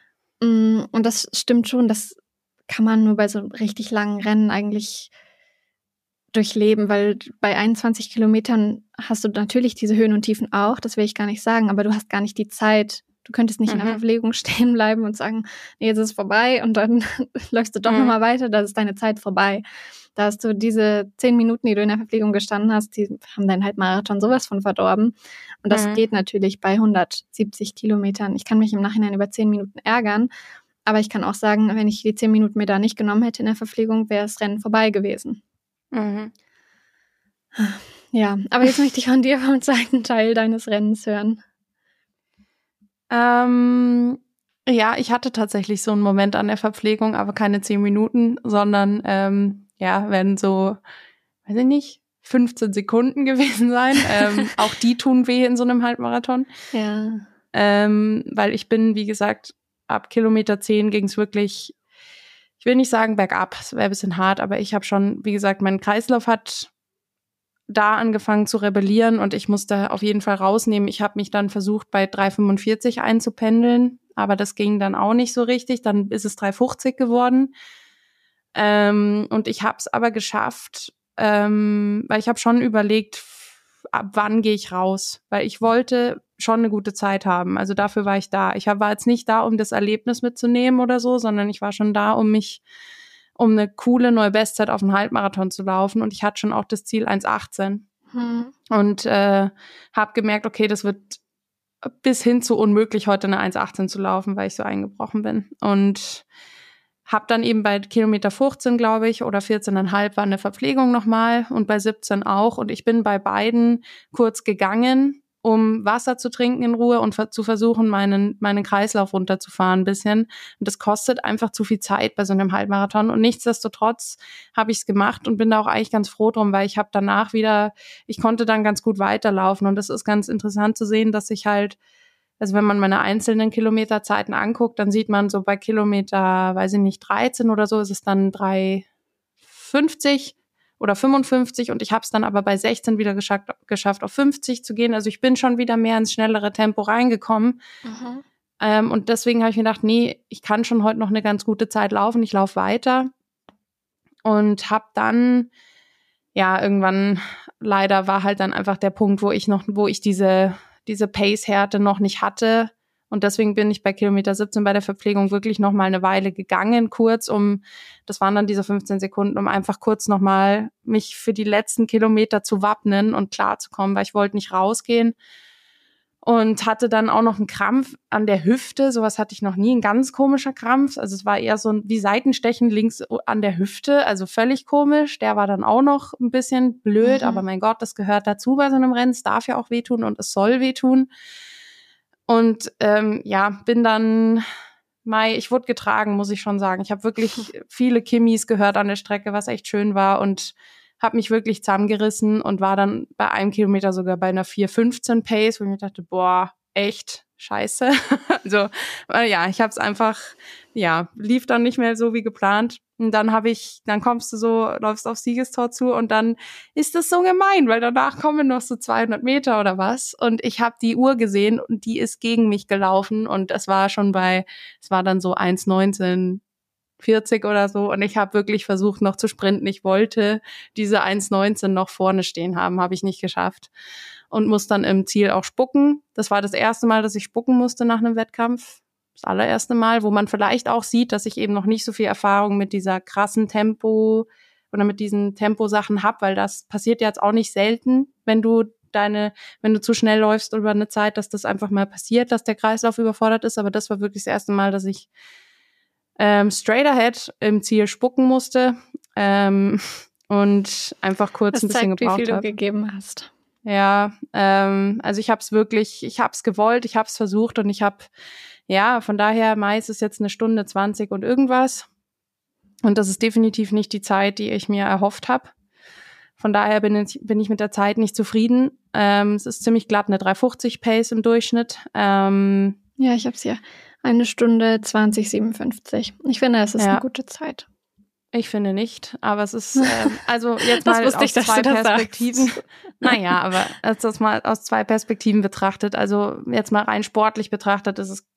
C: Und das stimmt schon, das kann man nur bei so richtig langen Rennen eigentlich durchleben, weil bei einundzwanzig Kilometern hast du natürlich diese Höhen und Tiefen auch, das will ich gar nicht sagen, aber du hast gar nicht die Zeit. Du könntest nicht mhm. in der Verpflegung stehen bleiben und sagen, nee, jetzt ist es vorbei und dann läufst du doch mhm. nochmal weiter, das ist deine Zeit vorbei. Da hast du diese zehn Minuten, die du in der Verpflegung gestanden hast, die haben deinen Halbmarathon sowas von verdorben. Und das mhm. geht natürlich bei hundertsiebzig Kilometern. Ich kann mich im Nachhinein über zehn Minuten ärgern, aber ich kann auch sagen, wenn ich die zehn Minuten mir da nicht genommen hätte in der Verpflegung, wäre das Rennen vorbei gewesen.
B: Mhm.
C: Ja, aber jetzt möchte ich von dir vom zweiten Teil deines Rennens hören.
B: Ähm, ja, ich hatte tatsächlich so einen Moment an der Verpflegung, aber keine zehn Minuten, sondern ähm, ja, wenn so weiß ich nicht, fünfzehn Sekunden gewesen sein. ähm, auch die tun weh in so einem Halbmarathon.
C: Ja.
B: Ähm, weil ich bin, wie gesagt, ab Kilometer zehn ging es wirklich, ich will nicht sagen bergab, das wäre ein bisschen hart, aber ich habe schon, wie gesagt, mein Kreislauf hat da angefangen zu rebellieren und ich musste auf jeden Fall rausnehmen. Ich habe mich dann versucht, bei drei fünfundvierzig einzupendeln, aber das ging dann auch nicht so richtig. Dann ist es drei fünfzig geworden. Ähm, und ich habe es aber geschafft, ähm, weil ich habe schon überlegt, ab wann gehe ich raus, weil ich wollte schon eine gute Zeit haben. Also dafür war ich da. Ich war jetzt nicht da, um das Erlebnis mitzunehmen oder so, sondern ich war schon da, um mich um eine coole neue Bestzeit auf einen Halbmarathon zu laufen. Und ich hatte schon auch das Ziel eins achtzehn. Hm. Und äh, habe gemerkt, okay, das wird bis hin zu unmöglich, heute eine eins achtzehn zu laufen, weil ich so eingebrochen bin. Und habe dann eben bei Kilometer fünfzehn, glaube ich, oder vierzehn Komma fünf war eine Verpflegung nochmal und bei siebzehn auch. Und ich bin bei beiden kurz gegangen, um Wasser zu trinken in Ruhe und zu versuchen, meinen meinen Kreislauf runterzufahren ein bisschen. Und das kostet einfach zu viel Zeit bei so einem Halbmarathon. Und nichtsdestotrotz habe ich es gemacht und bin da auch eigentlich ganz froh drum, weil ich habe danach wieder, ich konnte dann ganz gut weiterlaufen. Und das ist ganz interessant zu sehen, dass ich halt, also wenn man meine einzelnen Kilometerzeiten anguckt, dann sieht man so bei Kilometer, weiß ich nicht, dreizehn oder so, ist es dann drei fünfzig oder fünfundfünfzig und ich habe es dann aber bei sechzehn wieder geschafft, geschafft, auf fünfzig zu gehen. Also ich bin schon wieder mehr ins schnellere Tempo reingekommen. Mhm. Ähm, und deswegen habe ich mir gedacht, nee, ich kann schon heute noch eine ganz gute Zeit laufen. Ich laufe weiter und habe dann, ja, irgendwann leider war halt dann einfach der Punkt, wo ich noch, wo ich diese diese Pace-Härte noch nicht hatte. Und deswegen bin ich bei Kilometer siebzehn bei der Verpflegung wirklich noch mal eine Weile gegangen, kurz, um, das waren dann diese fünfzehn Sekunden, um einfach kurz noch mal mich für die letzten Kilometer zu wappnen und klarzukommen, weil ich wollte nicht rausgehen. Und hatte dann auch noch einen Krampf an der Hüfte. Sowas hatte ich noch nie, ein ganz komischer Krampf. Also es war eher so ein wie Seitenstechen links an der Hüfte, also völlig komisch. Der war dann auch noch ein bisschen blöd, mhm. aber mein Gott, das gehört dazu bei so einem Rennen. Es darf ja auch wehtun und es soll wehtun. Und ähm, ja, bin dann, Mai, ich wurde getragen, muss ich schon sagen. Ich habe wirklich viele Kimmis gehört an der Strecke, was echt schön war und habe mich wirklich zusammengerissen und war dann bei einem Kilometer sogar bei einer vier fünfzehn Pace, wo ich mir dachte, boah, echt scheiße. Also ja, ich habe es einfach, ja, lief dann nicht mehr so wie geplant. Und dann habe ich, dann kommst du so, läufst aufs Siegestor zu und dann ist das so gemein, weil danach kommen noch so zweihundert Meter oder was. Und ich habe die Uhr gesehen und die ist gegen mich gelaufen und es war schon bei, es war dann so eins neunzehn vierzig oder so und ich habe wirklich versucht noch zu sprinten. Ich wollte diese eins neunzehn noch vorne stehen haben, habe ich nicht geschafft und muss dann im Ziel auch spucken. Das war das erste Mal, dass ich spucken musste nach einem Wettkampf. Das allererste Mal, wo man vielleicht auch sieht, dass ich eben noch nicht so viel Erfahrung mit dieser krassen Tempo oder mit diesen Temposachen habe, weil das passiert ja jetzt auch nicht selten, wenn du deine, wenn du zu schnell läufst über eine Zeit, dass das einfach mal passiert, dass der Kreislauf überfordert ist. Aber das war wirklich das erste Mal, dass ich ähm, straight ahead im Ziel spucken musste ähm, und einfach kurz das ein bisschen
C: zeigt,
B: gebraucht habe.
C: wie viel du gegeben hast.
B: Ja, ähm, also ich habe es wirklich, ich habe es gewollt, ich habe es versucht und ich habe, ja, von daher, Mai ist es jetzt eine Stunde zwanzig und irgendwas. Und das ist definitiv nicht die Zeit, die ich mir erhofft habe. Von daher bin ich, bin ich mit der Zeit nicht zufrieden. Ähm, es ist ziemlich glatt, eine drei fünfzig Pace im Durchschnitt. Ähm,
C: ja, ich habe es hier. Eine Stunde zwanzig siebenundfünfzig. Ich finde, es ist ja eine gute Zeit.
B: Ich finde nicht, aber es ist, ähm, also jetzt
C: das
B: mal
C: wusste
B: aus
C: ich, dass
B: zwei
C: du das
B: Perspektiven.
C: Sagst.
B: Naja, aber als das mal aus zwei Perspektiven betrachtet, also jetzt mal rein sportlich betrachtet, ist es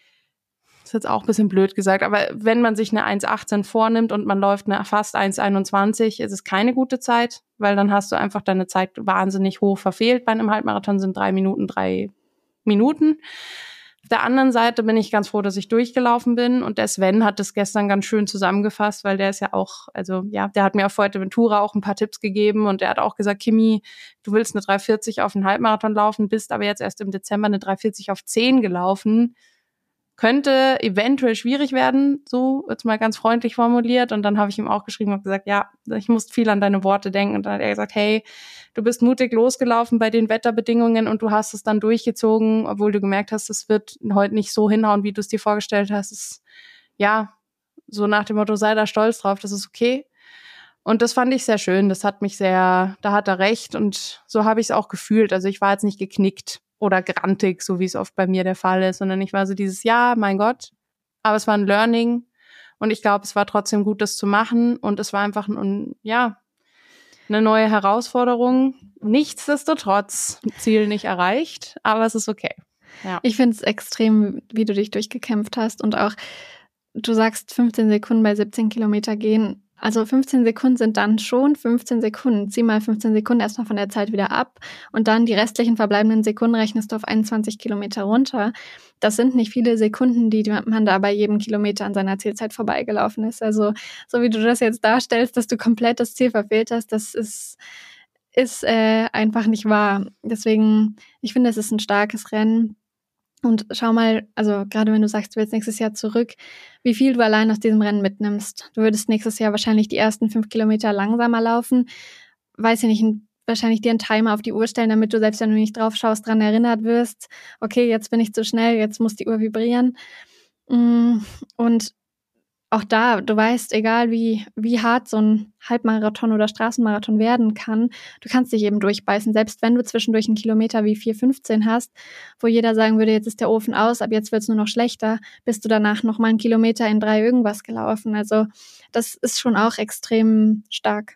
B: ist jetzt auch ein bisschen blöd gesagt, aber wenn man sich eine eins achtzehn vornimmt und man läuft eine fast eins einundzwanzig, ist es keine gute Zeit, weil dann hast du einfach deine Zeit wahnsinnig hoch verfehlt. Bei einem Halbmarathon sind drei Minuten, drei Minuten. Auf der anderen Seite bin ich ganz froh, dass ich durchgelaufen bin und der Sven hat das gestern ganz schön zusammengefasst, weil der ist ja auch, also ja, der hat mir auf Fuerteventura auch ein paar Tipps gegeben und der hat auch gesagt, Kimi, du willst eine drei vierzig auf einen Halbmarathon laufen, bist aber jetzt erst im Dezember eine drei vierzig auf zehn gelaufen. Könnte eventuell schwierig werden, so jetzt mal ganz freundlich formuliert. Und dann habe ich ihm auch geschrieben und gesagt, ja, ich muss viel an deine Worte denken. Und dann hat er gesagt, hey, du bist mutig losgelaufen bei den Wetterbedingungen und du hast es dann durchgezogen, obwohl du gemerkt hast, es wird heute nicht so hinhauen, wie du es dir vorgestellt hast. Es, ja, so nach dem Motto, sei da stolz drauf, das ist okay. Und das fand ich sehr schön. Das hat mich sehr, da hat er recht und so habe ich es auch gefühlt. Also ich war jetzt nicht geknickt oder grantig, so wie es oft bei mir der Fall ist, sondern ich war so dieses, ja, mein Gott, aber es war ein Learning und ich glaube, es war trotzdem gut, das zu machen und es war einfach ein, ja, eine neue Herausforderung. Nichtsdestotrotz, Ziel nicht erreicht, aber es ist okay. Ja.
C: Ich finde es extrem, wie du dich durchgekämpft hast und auch, du sagst fünfzehn Sekunden bei siebzehn Kilometer gehen. Also fünfzehn Sekunden sind dann schon fünfzehn Sekunden. Zieh mal fünfzehn Sekunden erstmal von der Zeit wieder ab und dann die restlichen verbleibenden Sekunden rechnest du auf einundzwanzig Kilometer runter. Das sind nicht viele Sekunden, die man da bei jedem Kilometer an seiner Zielzeit vorbeigelaufen ist. Also so wie du das jetzt darstellst, dass du komplett das Ziel verfehlt hast, das ist, ist äh, einfach nicht wahr. Deswegen, ich finde, es ist ein starkes Rennen. Und schau mal, also gerade wenn du sagst, du willst nächstes Jahr zurück, wie viel du allein aus diesem Rennen mitnimmst. Du würdest nächstes Jahr wahrscheinlich die ersten fünf Kilometer langsamer laufen. Weiß ich nicht, wahrscheinlich dir einen Timer auf die Uhr stellen, damit du, selbst wenn du nicht drauf schaust, dran erinnert wirst. Okay, jetzt bin ich zu schnell, jetzt muss die Uhr vibrieren. Und auch da, du weißt, egal wie, wie hart so ein Halbmarathon oder Straßenmarathon werden kann, du kannst dich eben durchbeißen. Selbst wenn du zwischendurch einen Kilometer wie vier fünfzehn hast, wo jeder sagen würde, jetzt ist der Ofen aus, ab jetzt wird's nur noch schlechter, bist du danach noch mal einen Kilometer in drei irgendwas gelaufen. Also das ist schon auch extrem stark.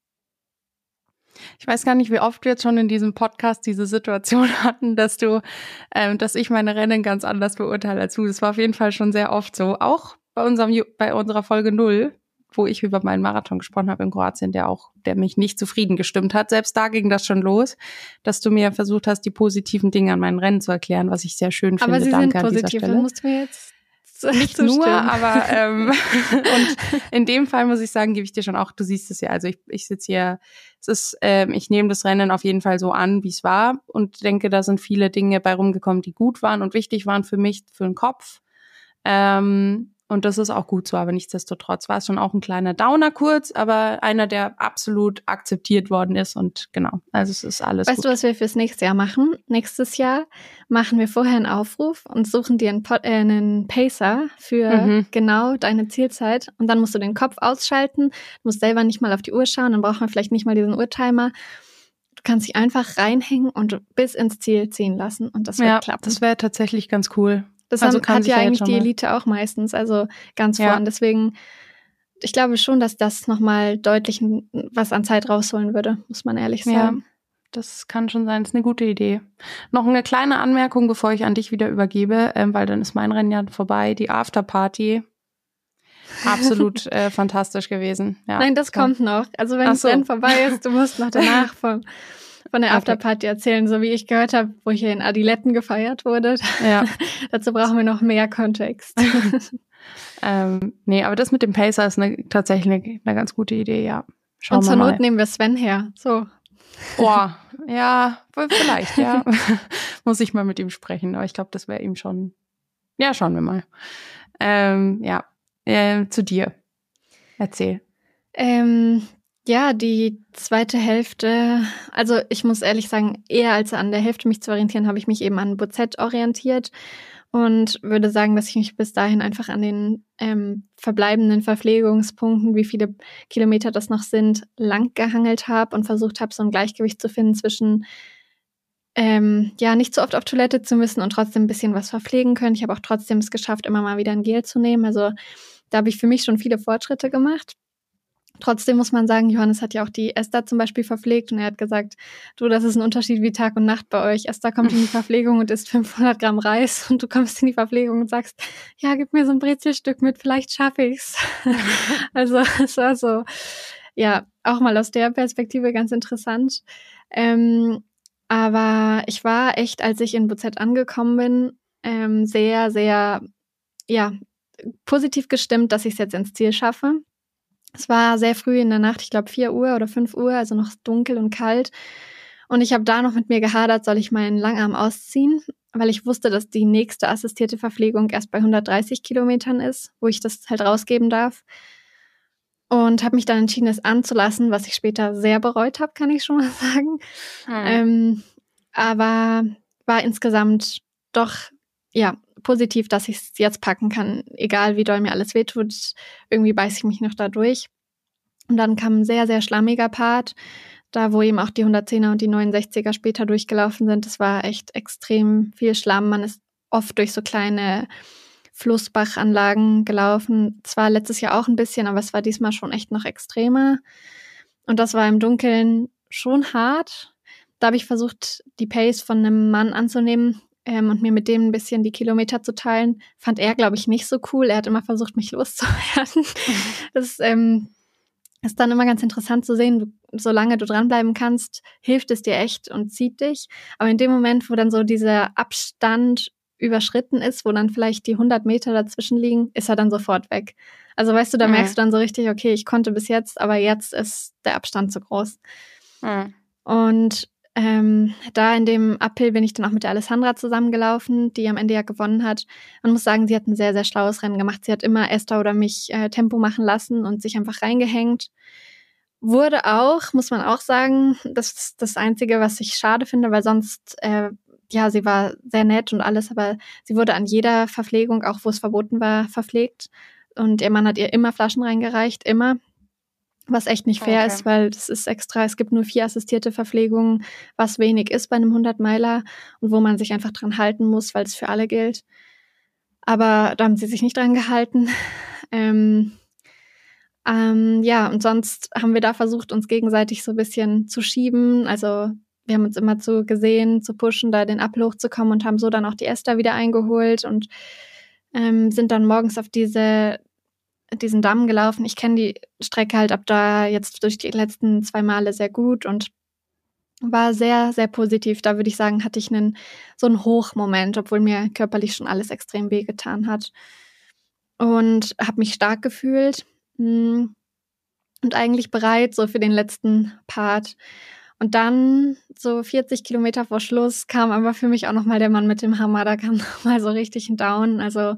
B: Ich weiß gar nicht, wie oft wir jetzt schon in diesem Podcast diese Situation hatten, dass du, ähm, dass ich meine Rennen ganz anders beurteile als du. Das war auf jeden Fall schon sehr oft so. Auch bei unserem, bei unserer Folge null, wo ich über meinen Marathon gesprochen habe in Kroatien, der auch, der mich nicht zufrieden gestimmt hat. Selbst da ging das schon los, dass du mir versucht hast, die positiven Dinge an meinen Rennen zu erklären, was ich sehr schön finde.
C: Aber sie
B: Danke
C: sind positiv,
B: an dieser Stelle.
C: das musst du mir jetzt
B: nicht nur, aber ähm, und in dem Fall muss ich sagen, gebe ich dir schon auch, du siehst es ja, also ich, ich sitze hier, es ist, ähm, ich nehme das Rennen auf jeden Fall so an, wie es war und denke, da sind viele Dinge bei rumgekommen, die gut waren und wichtig waren für mich, für den Kopf. Ähm, und das ist auch gut so, aber nichtsdestotrotz war es schon auch ein kleiner Downer kurz, aber einer, der absolut akzeptiert worden ist und genau, also es ist alles
C: Weißt
B: gut.
C: du, was wir fürs nächste Jahr machen? Nächstes Jahr machen wir vorher einen Aufruf und suchen dir einen, Pod, äh, einen Pacer für mhm. genau deine Zielzeit und dann musst du den Kopf ausschalten, du musst selber nicht mal auf die Uhr schauen, dann braucht man vielleicht nicht mal diesen Uhrtimer. Du kannst dich einfach reinhängen und bis ins Ziel ziehen lassen und das wird
B: ja,
C: klappen.
B: Das wäre tatsächlich ganz cool.
C: Das
B: also
C: hat ja eigentlich die Elite auch meistens, also ganz
B: ja.
C: vorn. Deswegen, ich glaube schon, dass das nochmal deutlich was an Zeit rausholen würde, muss man ehrlich sagen.
B: Ja, das kann schon sein, das ist eine gute Idee. Noch eine kleine Anmerkung, bevor ich an dich wieder übergebe, ähm, weil dann ist mein Rennen ja vorbei, die Afterparty. Absolut äh, fantastisch gewesen. Ja,
C: Nein, das kommt noch. Also wenn das so. Rennen vorbei ist, du musst noch danach vom von der Afterparty okay. erzählen, so wie ich gehört habe, wo hier in Adiletten gefeiert wurde.
B: Ja.
C: Dazu brauchen wir noch mehr Kontext.
B: ähm, nee, aber das mit dem Pacer ist eine, tatsächlich eine, eine ganz gute Idee, ja.
C: Schauen Und zur Not nehmen wir Sven her. So.
B: Boah, ja, vielleicht, ja. Muss ich mal mit ihm sprechen, aber ich glaube, das wäre ihm schon, ja, schauen wir mal. Ähm, ja, äh, zu dir. Erzähl.
C: Ähm, Ja, die zweite Hälfte, also ich muss ehrlich sagen, eher als an der Hälfte mich zu orientieren, habe ich mich eben an Bozet orientiert und würde sagen, dass ich mich bis dahin einfach an den ähm, verbleibenden Verpflegungspunkten, wie viele Kilometer das noch sind, lang gehangelt habe und versucht habe, so ein Gleichgewicht zu finden zwischen ähm, ja, nicht so oft auf Toilette zu müssen und trotzdem ein bisschen was verpflegen können. Ich habe auch trotzdem es geschafft, immer mal wieder ein Gel zu nehmen. Also da habe ich für mich schon viele Fortschritte gemacht. Trotzdem muss man sagen, Johannes hat ja auch die Esther zum Beispiel verpflegt und er hat gesagt, du, das ist ein Unterschied wie Tag und Nacht bei euch. Esther kommt in die Verpflegung und isst fünfhundert Gramm Reis und du kommst in die Verpflegung und sagst, ja, gib mir so ein Brezelstück mit, vielleicht schaffe ich's. Also es war so, ja, auch mal aus der Perspektive ganz interessant. Ähm, aber ich war echt, als ich in Bozet angekommen bin, ähm, sehr, sehr, ja, positiv gestimmt, dass ich es jetzt ins Ziel schaffe. Es war sehr früh in der Nacht, ich glaube vier Uhr oder fünf Uhr, also noch dunkel und kalt. Und ich habe da noch mit mir gehadert, soll ich meinen Langarm ausziehen, weil ich wusste, dass die nächste assistierte Verpflegung erst bei hundertdreißig Kilometern ist, wo ich das halt rausgeben darf. Und habe mich dann entschieden, es anzulassen, was ich später sehr bereut habe, kann ich schon mal sagen. Hm. Ähm, aber war insgesamt doch, ja, positiv, dass ich es jetzt packen kann, egal wie doll mir alles wehtut. Irgendwie beiße ich mich noch da durch. Und dann kam ein sehr, sehr schlammiger Part, da wo eben auch die hundertzehner und die neunundsechziger später durchgelaufen sind. Das war echt extrem viel Schlamm. Man ist oft durch so kleine Flussbachanlagen gelaufen. Zwar letztes Jahr auch ein bisschen, aber es war diesmal schon echt noch extremer. Und das war im Dunkeln schon hart. Da habe ich versucht, die Pace von einem Mann anzunehmen ähm, und mir mit dem ein bisschen die Kilometer zu teilen. Fand er, glaube ich, nicht so cool. Er hat immer versucht, mich loszuwerden. Das ähm, ist dann immer ganz interessant zu sehen, du, solange du dranbleiben kannst, hilft es dir echt und zieht dich. Aber in dem Moment, wo dann so dieser Abstand überschritten ist, wo dann vielleicht die hundert Meter dazwischen liegen, ist er dann sofort weg. Also weißt du, da mhm. merkst du dann so richtig, okay, ich konnte bis jetzt, aber jetzt ist der Abstand zu groß. Mhm. Und ähm, da in dem Uphill bin ich dann auch mit der Alessandra zusammengelaufen, die am Ende ja gewonnen hat. Man muss sagen, sie hat ein sehr, sehr schlaues Rennen gemacht. Sie hat immer Esther oder mich äh, Tempo machen lassen und sich einfach reingehängt. Wurde auch, muss man auch sagen, das ist das Einzige, was ich schade finde, weil sonst, äh, ja, sie war sehr nett und alles, aber sie wurde an jeder Verpflegung, auch wo es verboten war, verpflegt. Und ihr Mann hat ihr immer Flaschen reingereicht, immer. Was echt nicht fair okay. ist, weil das ist extra, es gibt nur vier assistierte Verpflegungen, was wenig ist bei einem hundert-Meiler und wo man sich einfach dran halten muss, weil es für alle gilt. Aber da haben sie sich nicht dran gehalten. Ähm, ähm, ja, und sonst haben wir da versucht, uns gegenseitig so ein bisschen zu schieben. Also wir haben uns immer zu gesehen, zu pushen, da den Uphill hochzukommen und haben so dann auch die Esther wieder eingeholt und ähm, sind dann morgens auf diese diesen Damm gelaufen. Ich kenne die Strecke halt ab da jetzt durch die letzten zwei Male sehr gut und war sehr, sehr positiv. Da würde ich sagen, hatte ich einen so einen Hochmoment, obwohl mir körperlich schon alles extrem wehgetan hat. Und habe mich stark gefühlt und eigentlich bereit so für den letzten Part. Und dann, so vierzig Kilometer vor Schluss, kam aber für mich auch nochmal der Mann mit dem Hammer. Da kam nochmal so richtig ein Down. Also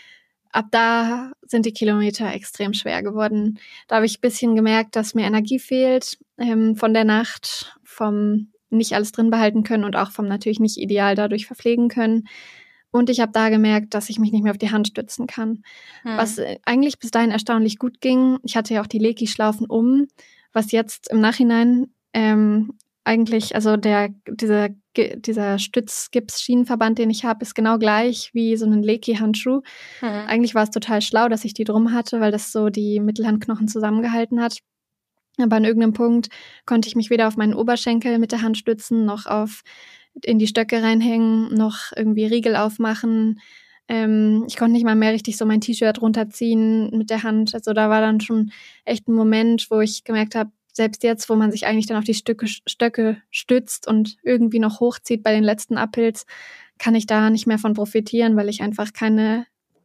C: ab da sind die Kilometer extrem schwer geworden. Da habe ich ein bisschen gemerkt, dass mir Energie fehlt ähm, von der Nacht, vom nicht alles drin behalten können und auch vom natürlich nicht ideal dadurch verpflegen können. Und ich habe da gemerkt, dass ich mich nicht mehr auf die Hand stützen kann. Hm. Was eigentlich bis dahin erstaunlich gut ging. Ich hatte ja auch die Leki-Schlaufen um, was jetzt im Nachhinein ähm, eigentlich, also der dieser, dieser Stützgips-Schienenverband, den ich habe, ist genau gleich wie so ein Leki-Handschuh. Mhm. Eigentlich war es total schlau, dass ich die drum hatte, weil das so die Mittelhandknochen zusammengehalten hat. Aber an irgendeinem Punkt konnte ich mich weder auf meinen Oberschenkel mit der Hand stützen, noch auf in die Stöcke reinhängen, noch irgendwie Riegel aufmachen. Ähm, ich konnte nicht mal mehr richtig so mein T-Shirt runterziehen mit der Hand. Also da war dann schon echt ein Moment, wo ich gemerkt habe, selbst jetzt, wo man sich eigentlich dann auf die Stücke, Stöcke stützt und irgendwie noch hochzieht bei den letzten Uphills, kann ich da nicht mehr von profitieren, weil ich einfach keine,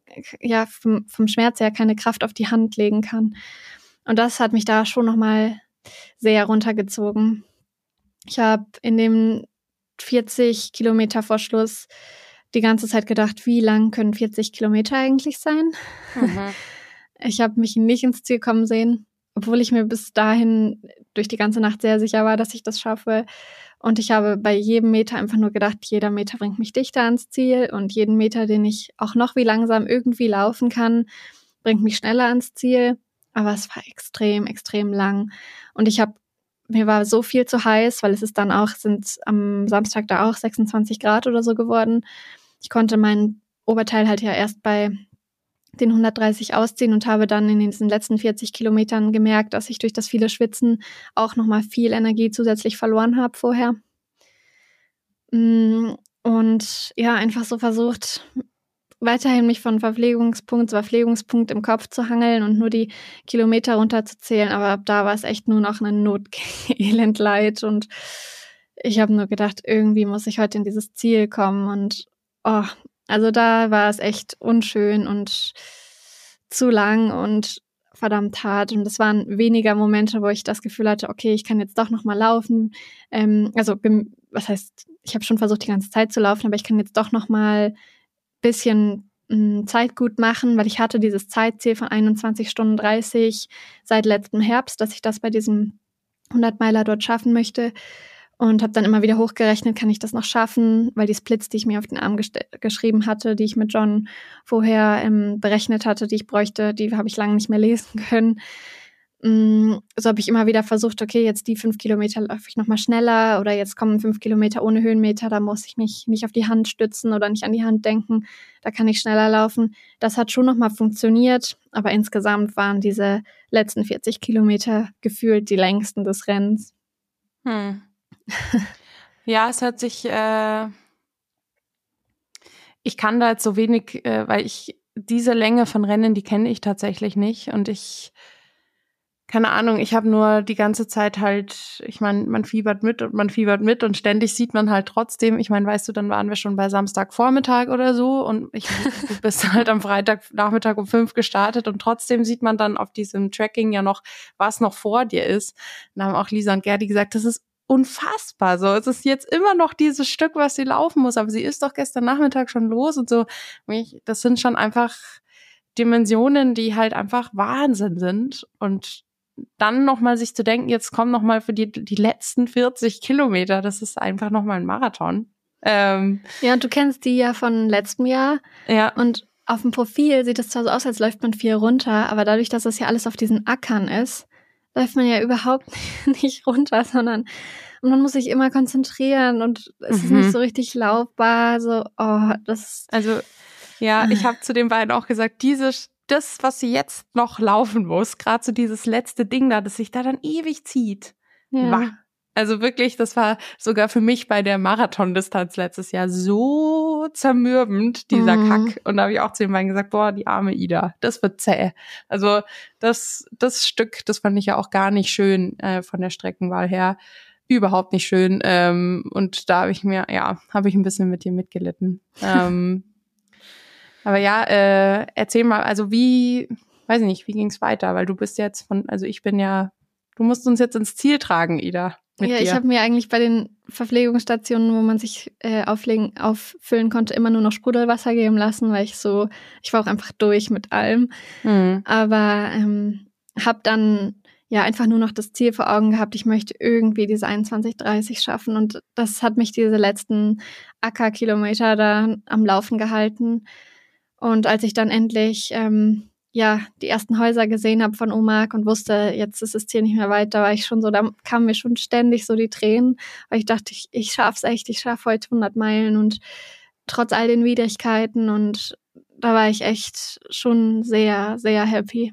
C: ja, vom, vom Schmerz her keine Kraft auf die Hand legen kann. Und das hat mich da schon nochmal sehr runtergezogen. Ich habe in dem vierzig Kilometer vor Schluss die ganze Zeit gedacht, wie lang können vierzig Kilometer eigentlich sein? Mhm. Ich habe mich nicht ins Ziel kommen sehen, obwohl ich mir bis dahin durch die ganze Nacht sehr sicher war, dass ich das schaffe. Und ich habe bei jedem Meter einfach nur gedacht, jeder Meter bringt mich dichter ans Ziel und jeden Meter, den ich auch noch wie langsam irgendwie laufen kann, bringt mich schneller ans Ziel. Aber es war extrem, extrem lang. Und ich habe, mir war so viel zu heiß, weil es ist dann auch, sind am Samstag da auch sechsundzwanzig Grad oder so geworden. Ich konnte mein Oberteil halt ja erst bei den hundertdreißig ausziehen und habe dann in diesen letzten vierzig Kilometern gemerkt, dass ich durch das viele Schwitzen auch nochmal viel Energie zusätzlich verloren habe vorher. Und ja, einfach so versucht, weiterhin mich von Verpflegungspunkt zu Verpflegungspunkt im Kopf zu hangeln und nur die Kilometer runterzuzählen. Aber ab da war es echt nur noch ein Not-Elend-Leid. Und ich habe nur gedacht, irgendwie muss ich heute in dieses Ziel kommen. Und oh, also da war es echt unschön und zu lang und verdammt hart. Und es waren weniger Momente, wo ich das Gefühl hatte, okay, ich kann jetzt doch noch mal laufen. Ähm, also was heißt, ich habe schon versucht, die ganze Zeit zu laufen, aber ich kann jetzt doch noch mal ein bisschen mh, Zeit gut machen, weil ich hatte dieses Zeitziel von einundzwanzig Stunden dreißig seit letztem Herbst, dass ich das bei diesem hundert-Meiler dort schaffen möchte. Und habe dann immer wieder hochgerechnet, kann ich das noch schaffen, weil die Splits, die ich mir auf den Arm gest- geschrieben hatte, die ich mit John vorher ähm, berechnet hatte, die ich bräuchte, die habe ich lange nicht mehr lesen können. mh, so habe ich immer wieder versucht, okay, jetzt die fünf Kilometer laufe ich nochmal schneller oder jetzt kommen fünf Kilometer ohne Höhenmeter, da muss ich mich nicht auf die Hand stützen oder nicht an die Hand denken, da kann ich schneller laufen. Das hat schon nochmal funktioniert, aber insgesamt waren diese letzten vierzig Kilometer gefühlt die längsten des Rennens.
B: Hm. Ja, es hört sich, äh, ich kann da jetzt so wenig, äh, weil ich diese Länge von Rennen, die kenne ich tatsächlich nicht und ich, keine Ahnung, ich habe nur die ganze Zeit halt, ich meine, man fiebert mit und man fiebert mit und ständig sieht man halt trotzdem, ich meine, weißt du, dann waren wir schon bei Samstagvormittag oder so und ich, du bist halt am Freitagnachmittag um fünf gestartet und trotzdem sieht man dann auf diesem Tracking ja noch, was noch vor dir ist. Und da haben auch Lisa und Gerdi gesagt, das ist unfassbar, so. Es ist jetzt immer noch dieses Stück, was sie laufen muss, aber sie ist doch gestern Nachmittag schon los und so. Das sind schon einfach Dimensionen, die halt einfach Wahnsinn sind und dann nochmal sich zu denken, jetzt kommen nochmal für die, die letzten vierzig Kilometer, das ist einfach nochmal ein Marathon. Ähm,
C: ja, und du kennst die ja von letztem Jahr.
B: Ja.
C: Und auf dem Profil sieht es zwar so aus, als läuft man viel runter, aber dadurch, dass das ja alles auf diesen Ackern ist, läuft man ja überhaupt nicht runter, sondern man muss sich immer konzentrieren und es mhm. ist nicht so richtig laufbar. So, oh, das.
B: Also, ja, ich habe zu den beiden auch gesagt, dieses das, was sie jetzt noch laufen muss, gerade so dieses letzte Ding da, das sich da dann ewig zieht.
C: Ja.
B: War. Also wirklich, das war sogar für mich bei der Marathondistanz letztes Jahr so zermürbend, dieser mhm. Kack. Und da habe ich auch zu den beiden gesagt, boah, die arme Ida, das wird zäh. Also das das Stück, das fand ich ja auch gar nicht schön äh, von der Streckenwahl her. Überhaupt nicht schön. Ähm, und da habe ich mir, ja, habe ich ein bisschen mit dir mitgelitten. ähm, Aber ja, äh, erzähl mal, also wie, weiß ich nicht, wie ging's weiter? Weil du bist jetzt von, also ich bin ja, du musst uns jetzt ins Ziel tragen, Ida. Mit
C: ja,
B: dir.
C: Ich habe mir eigentlich bei den Verpflegungsstationen, wo man sich äh, auflegen, auffüllen konnte, immer nur noch Sprudelwasser geben lassen, weil ich so, ich war auch einfach durch mit allem. Mhm. Aber ähm, habe dann ja einfach nur noch das Ziel vor Augen gehabt, ich möchte irgendwie diese einundzwanzig dreißig schaffen. Und das hat mich diese letzten Ackerkilometer da am Laufen gehalten. Und als ich dann endlich ähm, ja die ersten Häuser gesehen habe von Omag und wusste, jetzt ist das Ziel nicht mehr weit, da war ich schon so, da kamen mir schon ständig so die Tränen, weil ich dachte, ich, ich schaff's echt, ich schaffe heute hundert Meilen und trotz all den Widrigkeiten und da war ich echt schon sehr, sehr happy.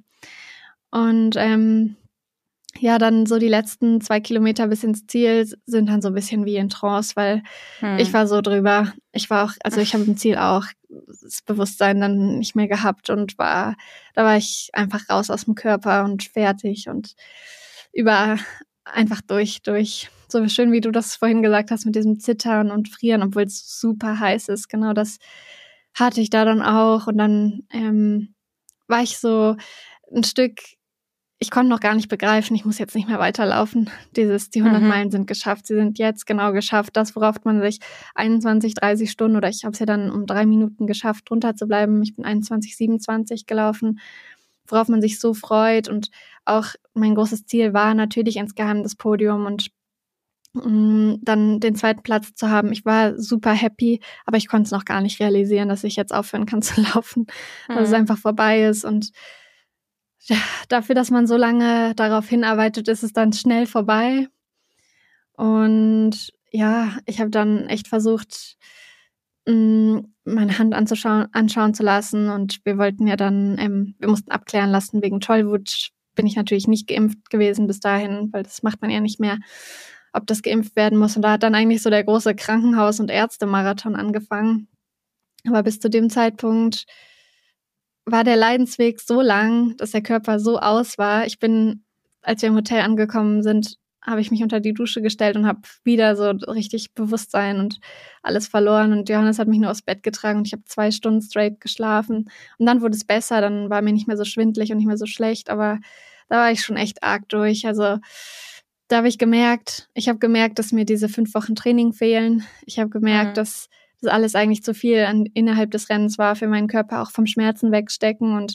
C: Und ähm, ja, dann so die letzten zwei Kilometer bis ins Ziel sind dann so ein bisschen wie in Trance, weil hm. ich war so drüber. Ich war auch, also ich habe im Ziel auch das Bewusstsein dann nicht mehr gehabt und war, da war ich einfach raus aus dem Körper und fertig und über einfach durch, durch. So schön, wie du das vorhin gesagt hast mit diesem Zittern und Frieren, obwohl es super heiß ist. Genau das hatte ich da dann auch und dann ähm, war ich so ein Stück. Ich konnte noch gar nicht begreifen, ich muss jetzt nicht mehr weiterlaufen. Dieses, die hundert mhm. Meilen sind geschafft, sie sind jetzt genau geschafft. Das, worauf man sich einundzwanzig, dreißig Stunden oder ich habe es ja dann um drei Minuten geschafft, drunter zu bleiben. Ich bin einundzwanzig, siebenundzwanzig gelaufen, worauf man sich so freut. Und auch mein großes Ziel war natürlich insgeheim das Podium und mh, dann den zweiten Platz zu haben. Ich war super happy, aber ich konnte es noch gar nicht realisieren, dass ich jetzt aufhören kann zu laufen, mhm. dass es einfach vorbei ist und ja, dafür, dass man so lange darauf hinarbeitet, ist es dann schnell vorbei. Und ja, ich habe dann echt versucht, mh, meine Hand anzuschauen, anschauen zu lassen. Und wir wollten ja dann, ähm, wir mussten abklären lassen, wegen Tollwut bin ich natürlich nicht geimpft gewesen bis dahin, weil das macht man ja nicht mehr, ob das geimpft werden muss. Und da hat dann eigentlich so der große Krankenhaus- und Ärztemarathon angefangen. Aber bis zu dem Zeitpunkt war der Leidensweg so lang, dass der Körper so aus war. Ich bin, als wir im Hotel angekommen sind, habe ich mich unter die Dusche gestellt und habe wieder so richtig Bewusstsein und alles verloren. Und Johannes hat mich nur aufs Bett getragen und ich habe zwei Stunden straight geschlafen. Und dann wurde es besser, dann war mir nicht mehr so schwindelig und nicht mehr so schlecht. Aber da war ich schon echt arg durch. Also da habe ich gemerkt, ich habe gemerkt, dass mir diese fünf Wochen Training fehlen. Ich habe gemerkt, mhm. dass das alles eigentlich zu viel an, innerhalb des Rennens war für meinen Körper, auch vom Schmerzen wegstecken. Und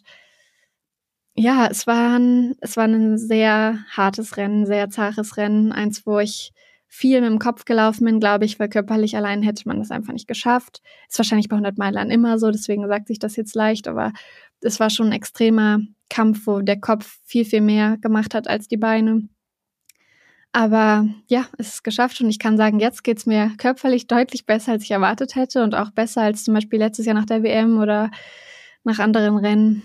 C: ja, es war ein, es war ein sehr hartes Rennen, sehr zaches Rennen. Eins, wo ich viel mit dem Kopf gelaufen bin, glaube ich, weil körperlich allein hätte man das einfach nicht geschafft. Ist wahrscheinlich bei hundert Meilern immer so, deswegen sagt sich das jetzt leicht, aber es war schon ein extremer Kampf, wo der Kopf viel, viel mehr gemacht hat als die Beine. Aber ja, es ist geschafft und ich kann sagen, jetzt geht's mir körperlich deutlich besser, als ich erwartet hätte und auch besser als zum Beispiel letztes Jahr nach der W M oder nach anderen Rennen.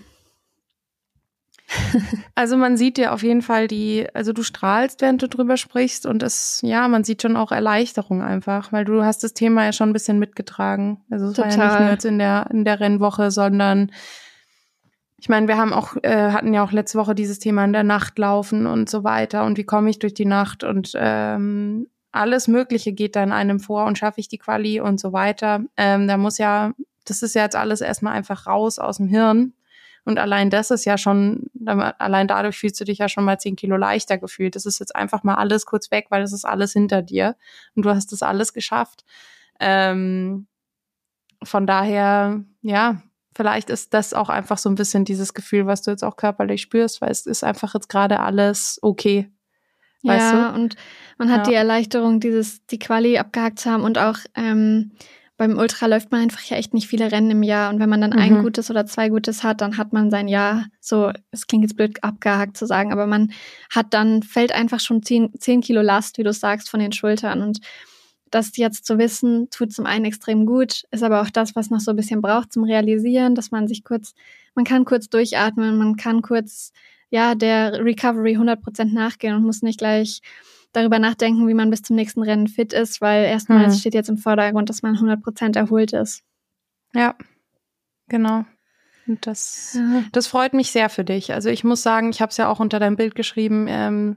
B: Also man sieht dir auf jeden Fall die, also du strahlst, während du drüber sprichst und es, ja, man sieht schon auch Erleichterung einfach, weil du hast das Thema ja schon ein bisschen mitgetragen. Also es war ja nicht nur jetzt in der, in der Rennwoche, sondern ich meine, wir haben auch, äh, hatten ja auch letzte Woche dieses Thema in der Nacht laufen und so weiter und wie komme ich durch die Nacht und ähm, alles Mögliche geht da in einem vor und schaffe ich die Quali und so weiter. Ähm, da muss ja, das ist ja jetzt alles erstmal einfach raus aus dem Hirn und allein das ist ja schon, allein dadurch fühlst du dich ja schon mal zehn Kilo leichter gefühlt. Das ist jetzt einfach mal alles kurz weg, weil das ist alles hinter dir und du hast das alles geschafft. Ähm, von daher, ja, vielleicht ist das auch einfach so ein bisschen dieses Gefühl, was du jetzt auch körperlich spürst, weil es ist einfach jetzt gerade alles okay. Weißt
C: ja,
B: du?
C: Und man hat
B: ja.
C: die Erleichterung, dieses die Quali abgehakt zu haben und auch ähm, beim Ultra läuft man einfach ja echt nicht viele Rennen im Jahr und wenn man dann mhm. ein gutes oder zwei gutes hat, dann hat man sein Jahr so, es klingt jetzt blöd abgehakt zu sagen, aber man hat dann, fällt einfach schon zehn, zehn Kilo Last, wie du sagst, von den Schultern und das jetzt zu wissen, tut zum einen extrem gut, ist aber auch das, was noch so ein bisschen braucht zum Realisieren, dass man sich kurz, man kann kurz durchatmen, man kann kurz, ja, der Recovery hundert Prozent nachgehen und muss nicht gleich darüber nachdenken, wie man bis zum nächsten Rennen fit ist, weil erstmal hm. steht jetzt im Vordergrund, dass man hundert Prozent erholt ist.
B: Ja, genau. Und das, ja. das freut mich sehr für dich. Also ich muss sagen, ich habe es ja auch unter deinem Bild geschrieben, ähm,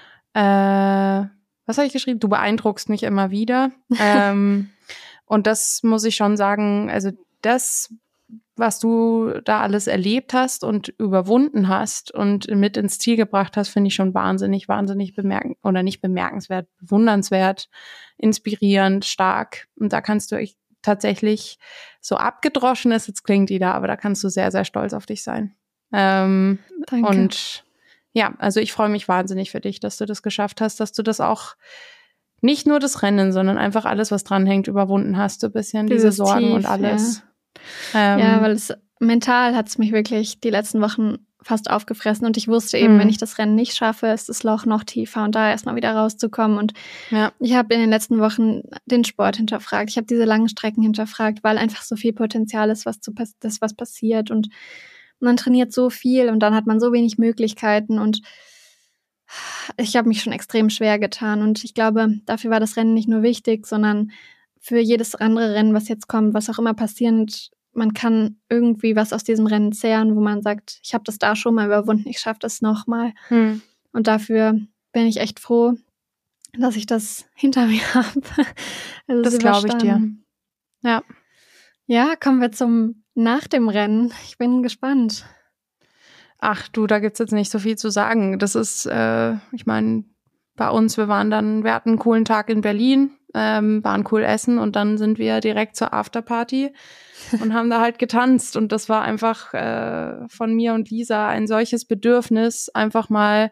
B: äh, was habe ich geschrieben? Du beeindruckst mich immer wieder. ähm, und das muss ich schon sagen, also das, was du da alles erlebt hast und überwunden hast und mit ins Ziel gebracht hast, finde ich schon wahnsinnig, wahnsinnig bemerken oder nicht bemerkenswert, bewundernswert, inspirierend, stark. Und da kannst du tatsächlich, so abgedroschen es jetzt klingt, Ida, aber da kannst du sehr, sehr stolz auf dich sein. Ähm,
C: Danke.
B: Und ja, also ich freue mich wahnsinnig für dich, dass du das geschafft hast, dass du das auch nicht nur das Rennen, sondern einfach alles, was dranhängt, überwunden hast, so ein bisschen diese Sorgen
C: tief,
B: und alles.
C: Ja,
B: ähm,
C: ja weil es mental hat es mich wirklich die letzten Wochen fast aufgefressen und ich wusste eben, mhm. wenn ich das Rennen nicht schaffe, ist das Loch noch tiefer und da erstmal wieder rauszukommen und ja. ich habe in den letzten Wochen den Sport hinterfragt, ich habe diese langen Strecken hinterfragt, weil einfach so viel Potenzial ist, was zu das was passiert und man trainiert so viel und dann hat man so wenig Möglichkeiten und ich habe mich schon extrem schwer getan und ich glaube, dafür war das Rennen nicht nur wichtig, sondern für jedes andere Rennen, was jetzt kommt, was auch immer passiert, man kann irgendwie was aus diesem Rennen zehren, wo man sagt, ich habe das da schon mal überwunden, ich schaffe das nochmal. Hm. Und dafür bin ich echt froh, dass ich das hinter mir habe. Also
B: das glaube ich dir. Ja.
C: Ja, kommen wir zum nach dem Rennen. Ich bin gespannt.
B: Ach du, da gibt's jetzt nicht so viel zu sagen. Das ist, äh, ich meine, bei uns, wir waren dann, wir hatten einen coolen Tag in Berlin, ähm, waren cool essen und dann sind wir direkt zur Afterparty und haben da halt getanzt. Und das war einfach äh, von mir und Lisa ein solches Bedürfnis, einfach mal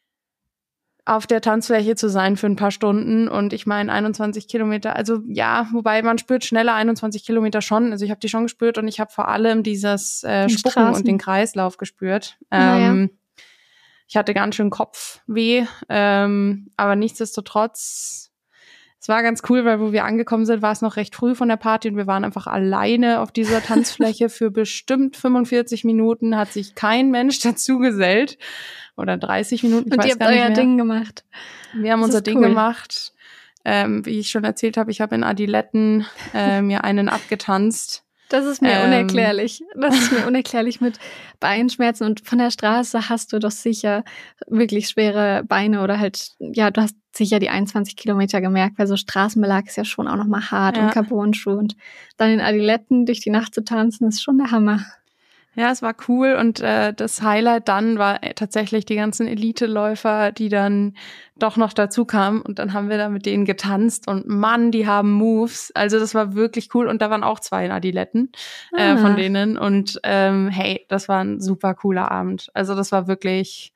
B: auf der Tanzfläche zu sein für ein paar Stunden. Und ich meine, einundzwanzig Kilometer, also ja, wobei man spürt schneller einundzwanzig Kilometer schon. Also ich habe die schon gespürt und ich habe vor allem dieses äh, Spucken Straßen. Und den Kreislauf gespürt. Ähm, ja. Ich hatte ganz schön Kopfweh, ähm, aber nichtsdestotrotz, es war ganz cool, weil wo wir angekommen sind, war es noch recht früh von der Party und wir waren einfach alleine auf dieser Tanzfläche für bestimmt fünfundvierzig Minuten, hat sich kein Mensch dazu gesellt. Oder dreißig Minuten, ich
C: und
B: weiß
C: ihr habt
B: gar nicht
C: euer
B: mehr.
C: Ding gemacht.
B: Wir haben
C: das
B: unser Ding
C: cool.
B: gemacht. Ähm, wie ich schon erzählt habe, ich habe in Adiletten äh, mir einen abgetanzt.
C: Das ist mir ähm, unerklärlich. Das ist mir unerklärlich mit Beinschmerzen. Und von der Straße hast du doch sicher wirklich schwere Beine oder halt, ja, du hast sicher die einundzwanzig Kilometer gemerkt, weil so Straßenbelag ist ja schon auch nochmal hart
B: ja.
C: und Carbon-Schuh. Und dann in Adiletten durch die Nacht zu tanzen, ist schon der Hammer.
B: Ja, es war cool und äh, das Highlight dann war äh, tatsächlich die ganzen Elite-Läufer, die dann doch noch dazu kamen und dann haben wir da mit denen getanzt und Mann, die haben Moves, also das war wirklich cool und da waren auch zwei in Adiletten äh, von denen und ähm, hey, das war ein super cooler Abend, also das war wirklich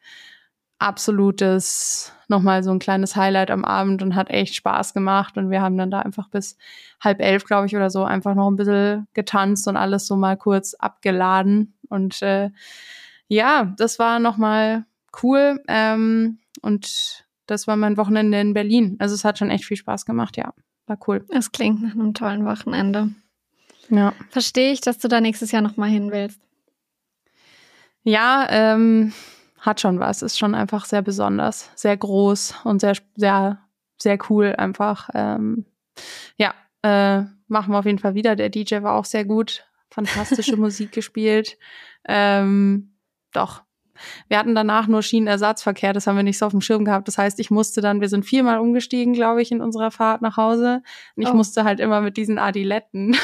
B: absolutes, nochmal so ein kleines Highlight am Abend und hat echt Spaß gemacht und wir haben dann da einfach bis halb elf, glaube ich, oder so einfach noch ein bisschen getanzt und alles so mal kurz abgeladen Und äh, ja, das war nochmal cool. Ähm, und das war mein Wochenende in Berlin. Also es hat schon echt viel Spaß gemacht, ja. War cool.
C: Es klingt nach einem tollen Wochenende.
B: Ja.
C: Verstehe ich, dass du da nächstes Jahr nochmal hin willst.
B: Ja, ähm, hat schon was. Ist schon einfach sehr besonders, sehr groß und sehr, sehr, sehr cool einfach. Ähm, ja, äh, machen wir auf jeden Fall wieder. Der D J war auch sehr gut. Fantastische Musik gespielt. Ähm, doch. Wir hatten danach nur Schienenersatzverkehr, das haben wir nicht so auf dem Schirm gehabt. Das heißt, ich musste dann, wir sind viermal umgestiegen, glaube ich, in unserer Fahrt nach Hause. Und ich oh. musste halt immer mit diesen Adiletten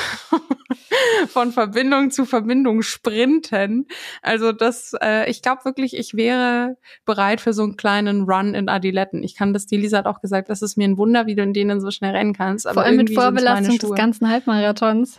B: von Verbindung zu Verbindung sprinten. Also das, äh, ich glaube wirklich, ich wäre bereit für so einen kleinen Run in Adiletten. Ich kann das, die Lisa hat auch gesagt, das ist mir ein Wunder, wie du in denen so schnell rennen kannst. Aber
C: vor allem mit Vorbelastung des ganzen Halbmarathons.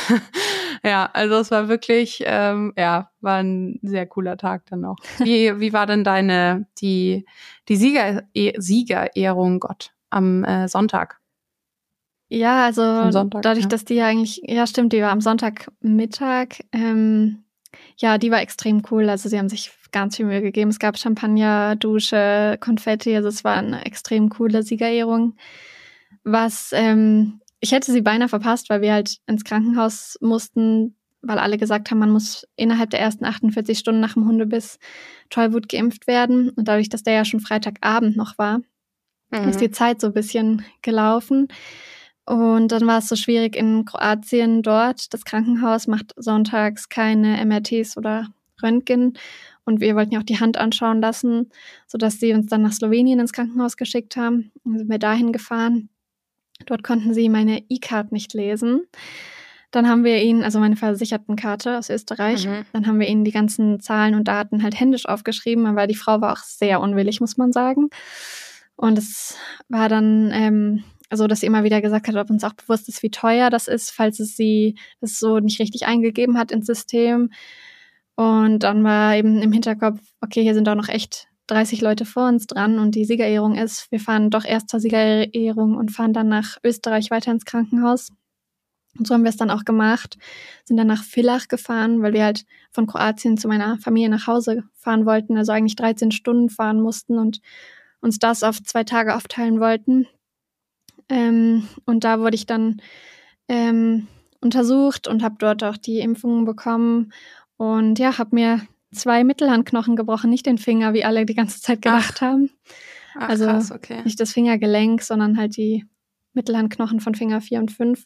B: Ja, also es war wirklich, ähm, ja, war ein sehr cooler Tag dann auch. Wie, wie war denn deine, die, die Sieger, e- Siegerehrung, Gott, am äh, Sonntag?
C: Ja, also
B: Sonntag,
C: dadurch,
B: ja.
C: dass die ja eigentlich, ja stimmt, die war am Sonntagmittag, ähm, ja, die war extrem cool. Also sie haben sich ganz viel Mühe gegeben. Es gab Champagner, Dusche, Konfetti, also es war eine extrem coole Siegerehrung. Was, ähm, ich hätte sie beinahe verpasst, weil wir halt ins Krankenhaus mussten, weil alle gesagt haben, man muss innerhalb der ersten achtundvierzig Stunden nach dem Hundebiss Tollwut geimpft werden. Und dadurch, dass der ja schon Freitagabend noch war, mhm. ist die Zeit so ein bisschen gelaufen. Und dann war es so schwierig in Kroatien dort. Das Krankenhaus macht sonntags keine M R Ts oder Röntgen. Und wir wollten ja auch die Hand anschauen lassen, sodass sie uns dann nach Slowenien ins Krankenhaus geschickt haben. Dann sind wir dahin gefahren. Dort konnten sie meine E-Card nicht lesen. Dann haben wir ihnen, also meine Versichertenkarte aus Österreich, mhm. dann haben wir ihnen die ganzen Zahlen und Daten halt händisch aufgeschrieben, aber die Frau war auch sehr unwillig, muss man sagen. Und es war dann ähm, so, dass sie immer wieder gesagt hat, ob uns auch bewusst ist, wie teuer das ist, falls es sie das so nicht richtig eingegeben hat ins System. Und dann war eben im Hinterkopf, okay, hier sind auch noch echt dreißig Leute vor uns dran und die Siegerehrung ist, wir fahren doch erst zur Siegerehrung und fahren dann nach Österreich weiter ins Krankenhaus. Und so haben wir es dann auch gemacht, sind dann nach Villach gefahren, weil wir halt von Kroatien zu meiner Familie nach Hause fahren wollten, also eigentlich dreizehn Stunden fahren mussten und uns das auf zwei Tage aufteilen wollten. Ähm, und da wurde ich dann ähm, untersucht und habe dort auch die Impfungen bekommen und ja, habe mir zwei Mittelhandknochen gebrochen, nicht den Finger, wie alle die ganze Zeit gedacht ach. haben.
B: Ach,
C: also
B: krass, okay.
C: Nicht das Fingergelenk, sondern halt die Mittelhandknochen von Finger vier und fünf.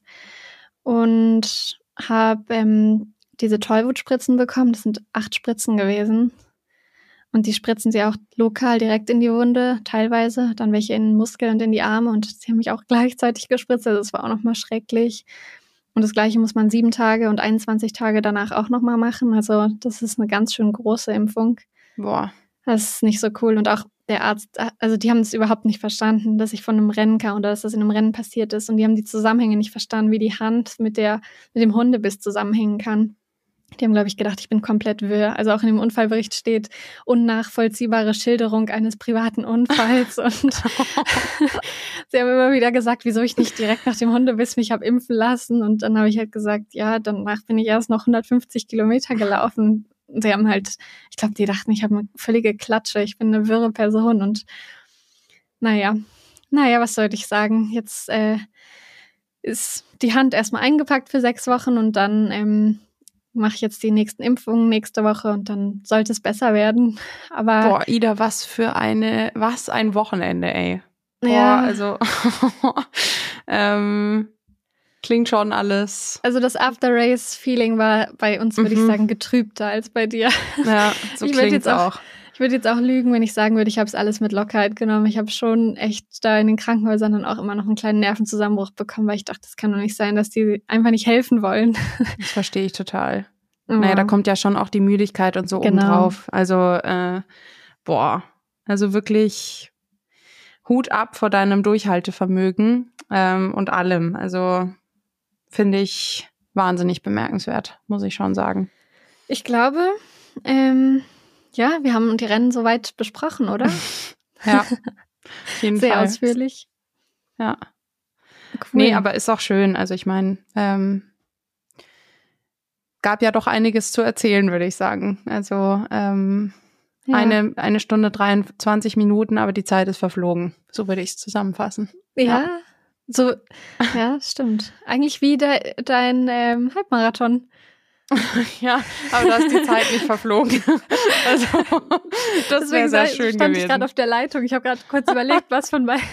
C: Und habe ähm, diese Tollwutspritzen bekommen. Das sind acht Spritzen gewesen. Und die spritzen sie auch lokal direkt in die Wunde, teilweise. Dann welche in den Muskel und in die Arme. Und sie haben mich auch gleichzeitig gespritzt. Also das war auch nochmal schrecklich. Und das Gleiche muss man sieben Tage und einundzwanzig Tage danach auch nochmal machen. Also das ist eine ganz schön große Impfung.
B: Boah.
C: Das ist nicht so cool. Und auch der Arzt, also die haben es überhaupt nicht verstanden, dass ich von einem Rennen kam oder dass das in einem Rennen passiert ist. Und die haben die Zusammenhänge nicht verstanden, wie die Hand mit der mit dem Hundebiss zusammenhängen kann. Die haben, glaube ich, gedacht, ich bin komplett wirr. Also auch in dem Unfallbericht steht unnachvollziehbare Schilderung eines privaten Unfalls. Und sie haben immer wieder gesagt, wieso ich nicht direkt nach dem Hundebiss mich habe impfen lassen. Und dann habe ich halt gesagt, ja, danach bin ich erst noch hundertfünfzig Kilometer gelaufen. Und sie haben halt, ich glaube, die dachten, ich habe eine völlige Klatsche. Ich bin eine wirre Person. Und naja, naja, was sollte ich sagen? Jetzt äh, ist die Hand erstmal eingepackt für sechs Wochen und dann ähm, mache ich jetzt die nächsten Impfungen nächste Woche und dann sollte es besser werden. Aber
B: boah, Ida, was für eine, was ein Wochenende, ey. Boah,
C: ja.
B: also ähm, klingt schon alles.
C: Also das After-Race-Feeling war bei uns, würde mhm. ich sagen, getrübter als bei dir.
B: Ja, so klingt es auch.
C: Ich würde jetzt auch lügen, wenn ich sagen würde, ich habe es alles mit Lockerheit genommen. Ich habe schon echt da in den Krankenhäusern dann auch immer noch einen kleinen Nervenzusammenbruch bekommen, weil ich dachte, das kann doch nicht sein, dass die einfach nicht helfen wollen.
B: Das verstehe ich total.
C: Ja.
B: Naja, da kommt ja schon auch die Müdigkeit und so
C: genau.
B: oben drauf. Also, äh, boah, also wirklich Hut ab vor deinem Durchhaltevermögen ähm, und allem. Also finde ich wahnsinnig bemerkenswert, muss ich schon sagen.
C: Ich glaube, ähm, ja, wir haben die Rennen soweit besprochen, oder?
B: Ja, auf jeden
C: Sehr
B: Fall.
C: Sehr ausführlich.
B: Ja.
C: Cool.
B: Nee, aber ist auch schön. Also ich meine, ähm, gab ja doch einiges zu erzählen, würde ich sagen. Also ähm, ja. eine, eine Stunde dreiundzwanzig Minuten, aber die Zeit ist verflogen. So würde ich es zusammenfassen.
C: Ja,
B: Ja.
C: so, ja, stimmt. Eigentlich wie de, dein ähm, Halbmarathon.
B: Ja, aber da ist die Zeit nicht verflogen. Also, das wäre sehr schön
C: stand
B: gewesen.
C: Ich gerade auf der Leitung. Ich habe gerade kurz überlegt, was von bei.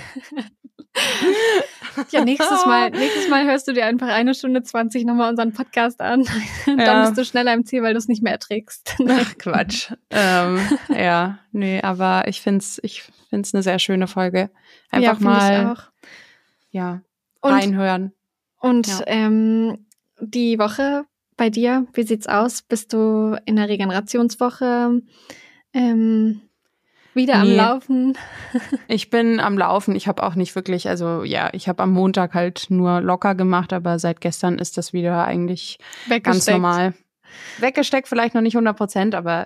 C: Ja, nächstes Mal, nächstes Mal hörst du dir einfach eine Stunde zwanzig nochmal unseren Podcast an. Dann
B: Ja.
C: bist du schneller im Ziel, weil du es nicht mehr erträgst.
B: Ach, Quatsch. ähm, ja, nee, aber ich find's, ich find's eine sehr schöne Folge. Einfach
C: ja,
B: mal,
C: ich auch.
B: ja,
C: Und,
B: reinhören.
C: Und
B: Ja.
C: ähm, die Woche bei dir, wie sieht's aus? Bist du in der Regenerationswoche ähm, wieder am
B: Nee.
C: Laufen?
B: Ich bin am Laufen. Ich habe auch nicht wirklich, also ja, ich habe am Montag halt nur locker gemacht, aber seit gestern ist das wieder eigentlich ganz normal. Weggesteckt vielleicht noch nicht hundert Prozent, aber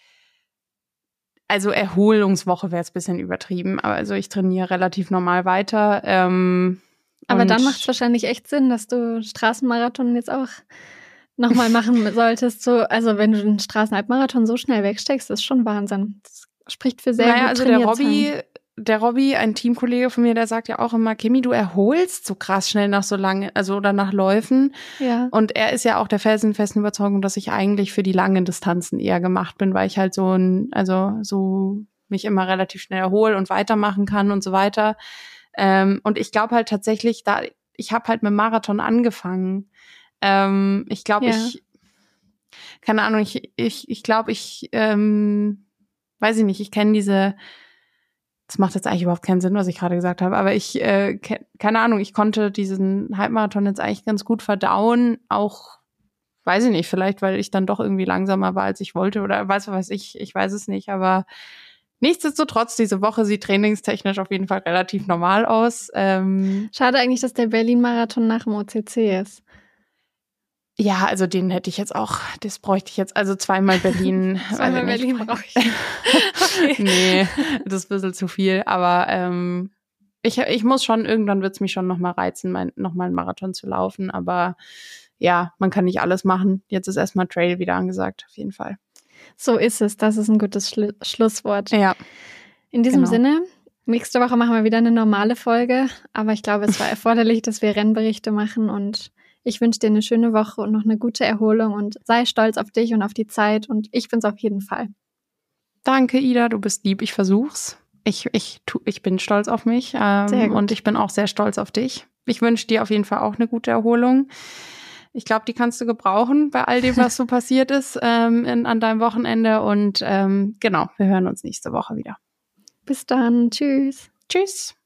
B: also Erholungswoche wäre jetzt ein bisschen übertrieben. Aber also ich trainiere relativ normal weiter. Ähm,
C: aber dann macht es wahrscheinlich echt Sinn, dass du Straßenmarathon jetzt auch nochmal machen solltest. So, also wenn du den Straßenhalbmarathon so schnell wegsteckst, ist schon Wahnsinn. Das spricht für sehr
B: naja,
C: gut
B: also der
C: trainiert
B: Robby,
C: sein.
B: der Robby, ein Teamkollege von mir, der sagt ja auch immer, Kimi, du erholst so krass schnell nach so lange, also oder nach Läufen.
C: Ja.
B: Und er ist ja auch der felsenfesten Überzeugung, dass ich eigentlich für die langen Distanzen eher gemacht bin, weil ich halt so ein, also so mich immer relativ schnell erhole und weitermachen kann und so weiter. Ähm, und ich glaube halt tatsächlich, da ich habe halt mit dem Marathon angefangen. Ähm, ich glaube,
C: Ja.
B: ich, keine Ahnung, ich, ich, ich glaube, ich, ähm, weiß ich nicht, ich kenne diese, das macht jetzt eigentlich überhaupt keinen Sinn, was ich gerade gesagt habe, aber ich, äh, ke- keine Ahnung, ich konnte diesen Halbmarathon jetzt eigentlich ganz gut verdauen, auch, weiß ich nicht, vielleicht, weil ich dann doch irgendwie langsamer war, als ich wollte oder weiß was ich, ich weiß es nicht, aber nichtsdestotrotz, diese Woche sieht trainingstechnisch auf jeden Fall relativ normal aus. Ähm,
C: Schade eigentlich, dass der Berlin-Marathon nach dem O C C ist.
B: Ja, also den hätte ich jetzt auch, das bräuchte ich jetzt, also zweimal Berlin.
C: Zweimal
B: weiß ich
C: Berlin
B: nicht.
C: brauche ich. Okay.
B: Nee, das ist ein bisschen zu viel, aber ähm, ich, ich muss schon, irgendwann wird es mich schon nochmal reizen, mein, nochmal einen Marathon zu laufen, aber ja, man kann nicht alles machen. Jetzt ist erstmal Trail wieder angesagt, auf jeden Fall.
C: So ist es, das ist ein gutes Schlu- Schlusswort.
B: Ja.
C: In diesem
B: genau.
C: Sinne, nächste Woche machen wir wieder eine normale Folge, aber ich glaube, es war erforderlich, dass wir Rennberichte machen und ich wünsche dir eine schöne Woche und noch eine gute Erholung und sei stolz auf dich und auf die Zeit und ich bin's auf jeden Fall.
B: Danke, Ida, du bist lieb, ich versuch's. Ich, ich, tu, ich bin stolz auf mich ähm,
C: Sehr gut.
B: und ich bin auch sehr stolz auf dich. Ich wünsche dir auf jeden Fall auch eine gute Erholung. Ich glaube, die kannst du gebrauchen bei all dem, was so passiert ist ähm, in, an deinem Wochenende. Und ähm, genau, wir hören uns nächste Woche wieder.
C: Bis dann. Tschüss.
B: Tschüss.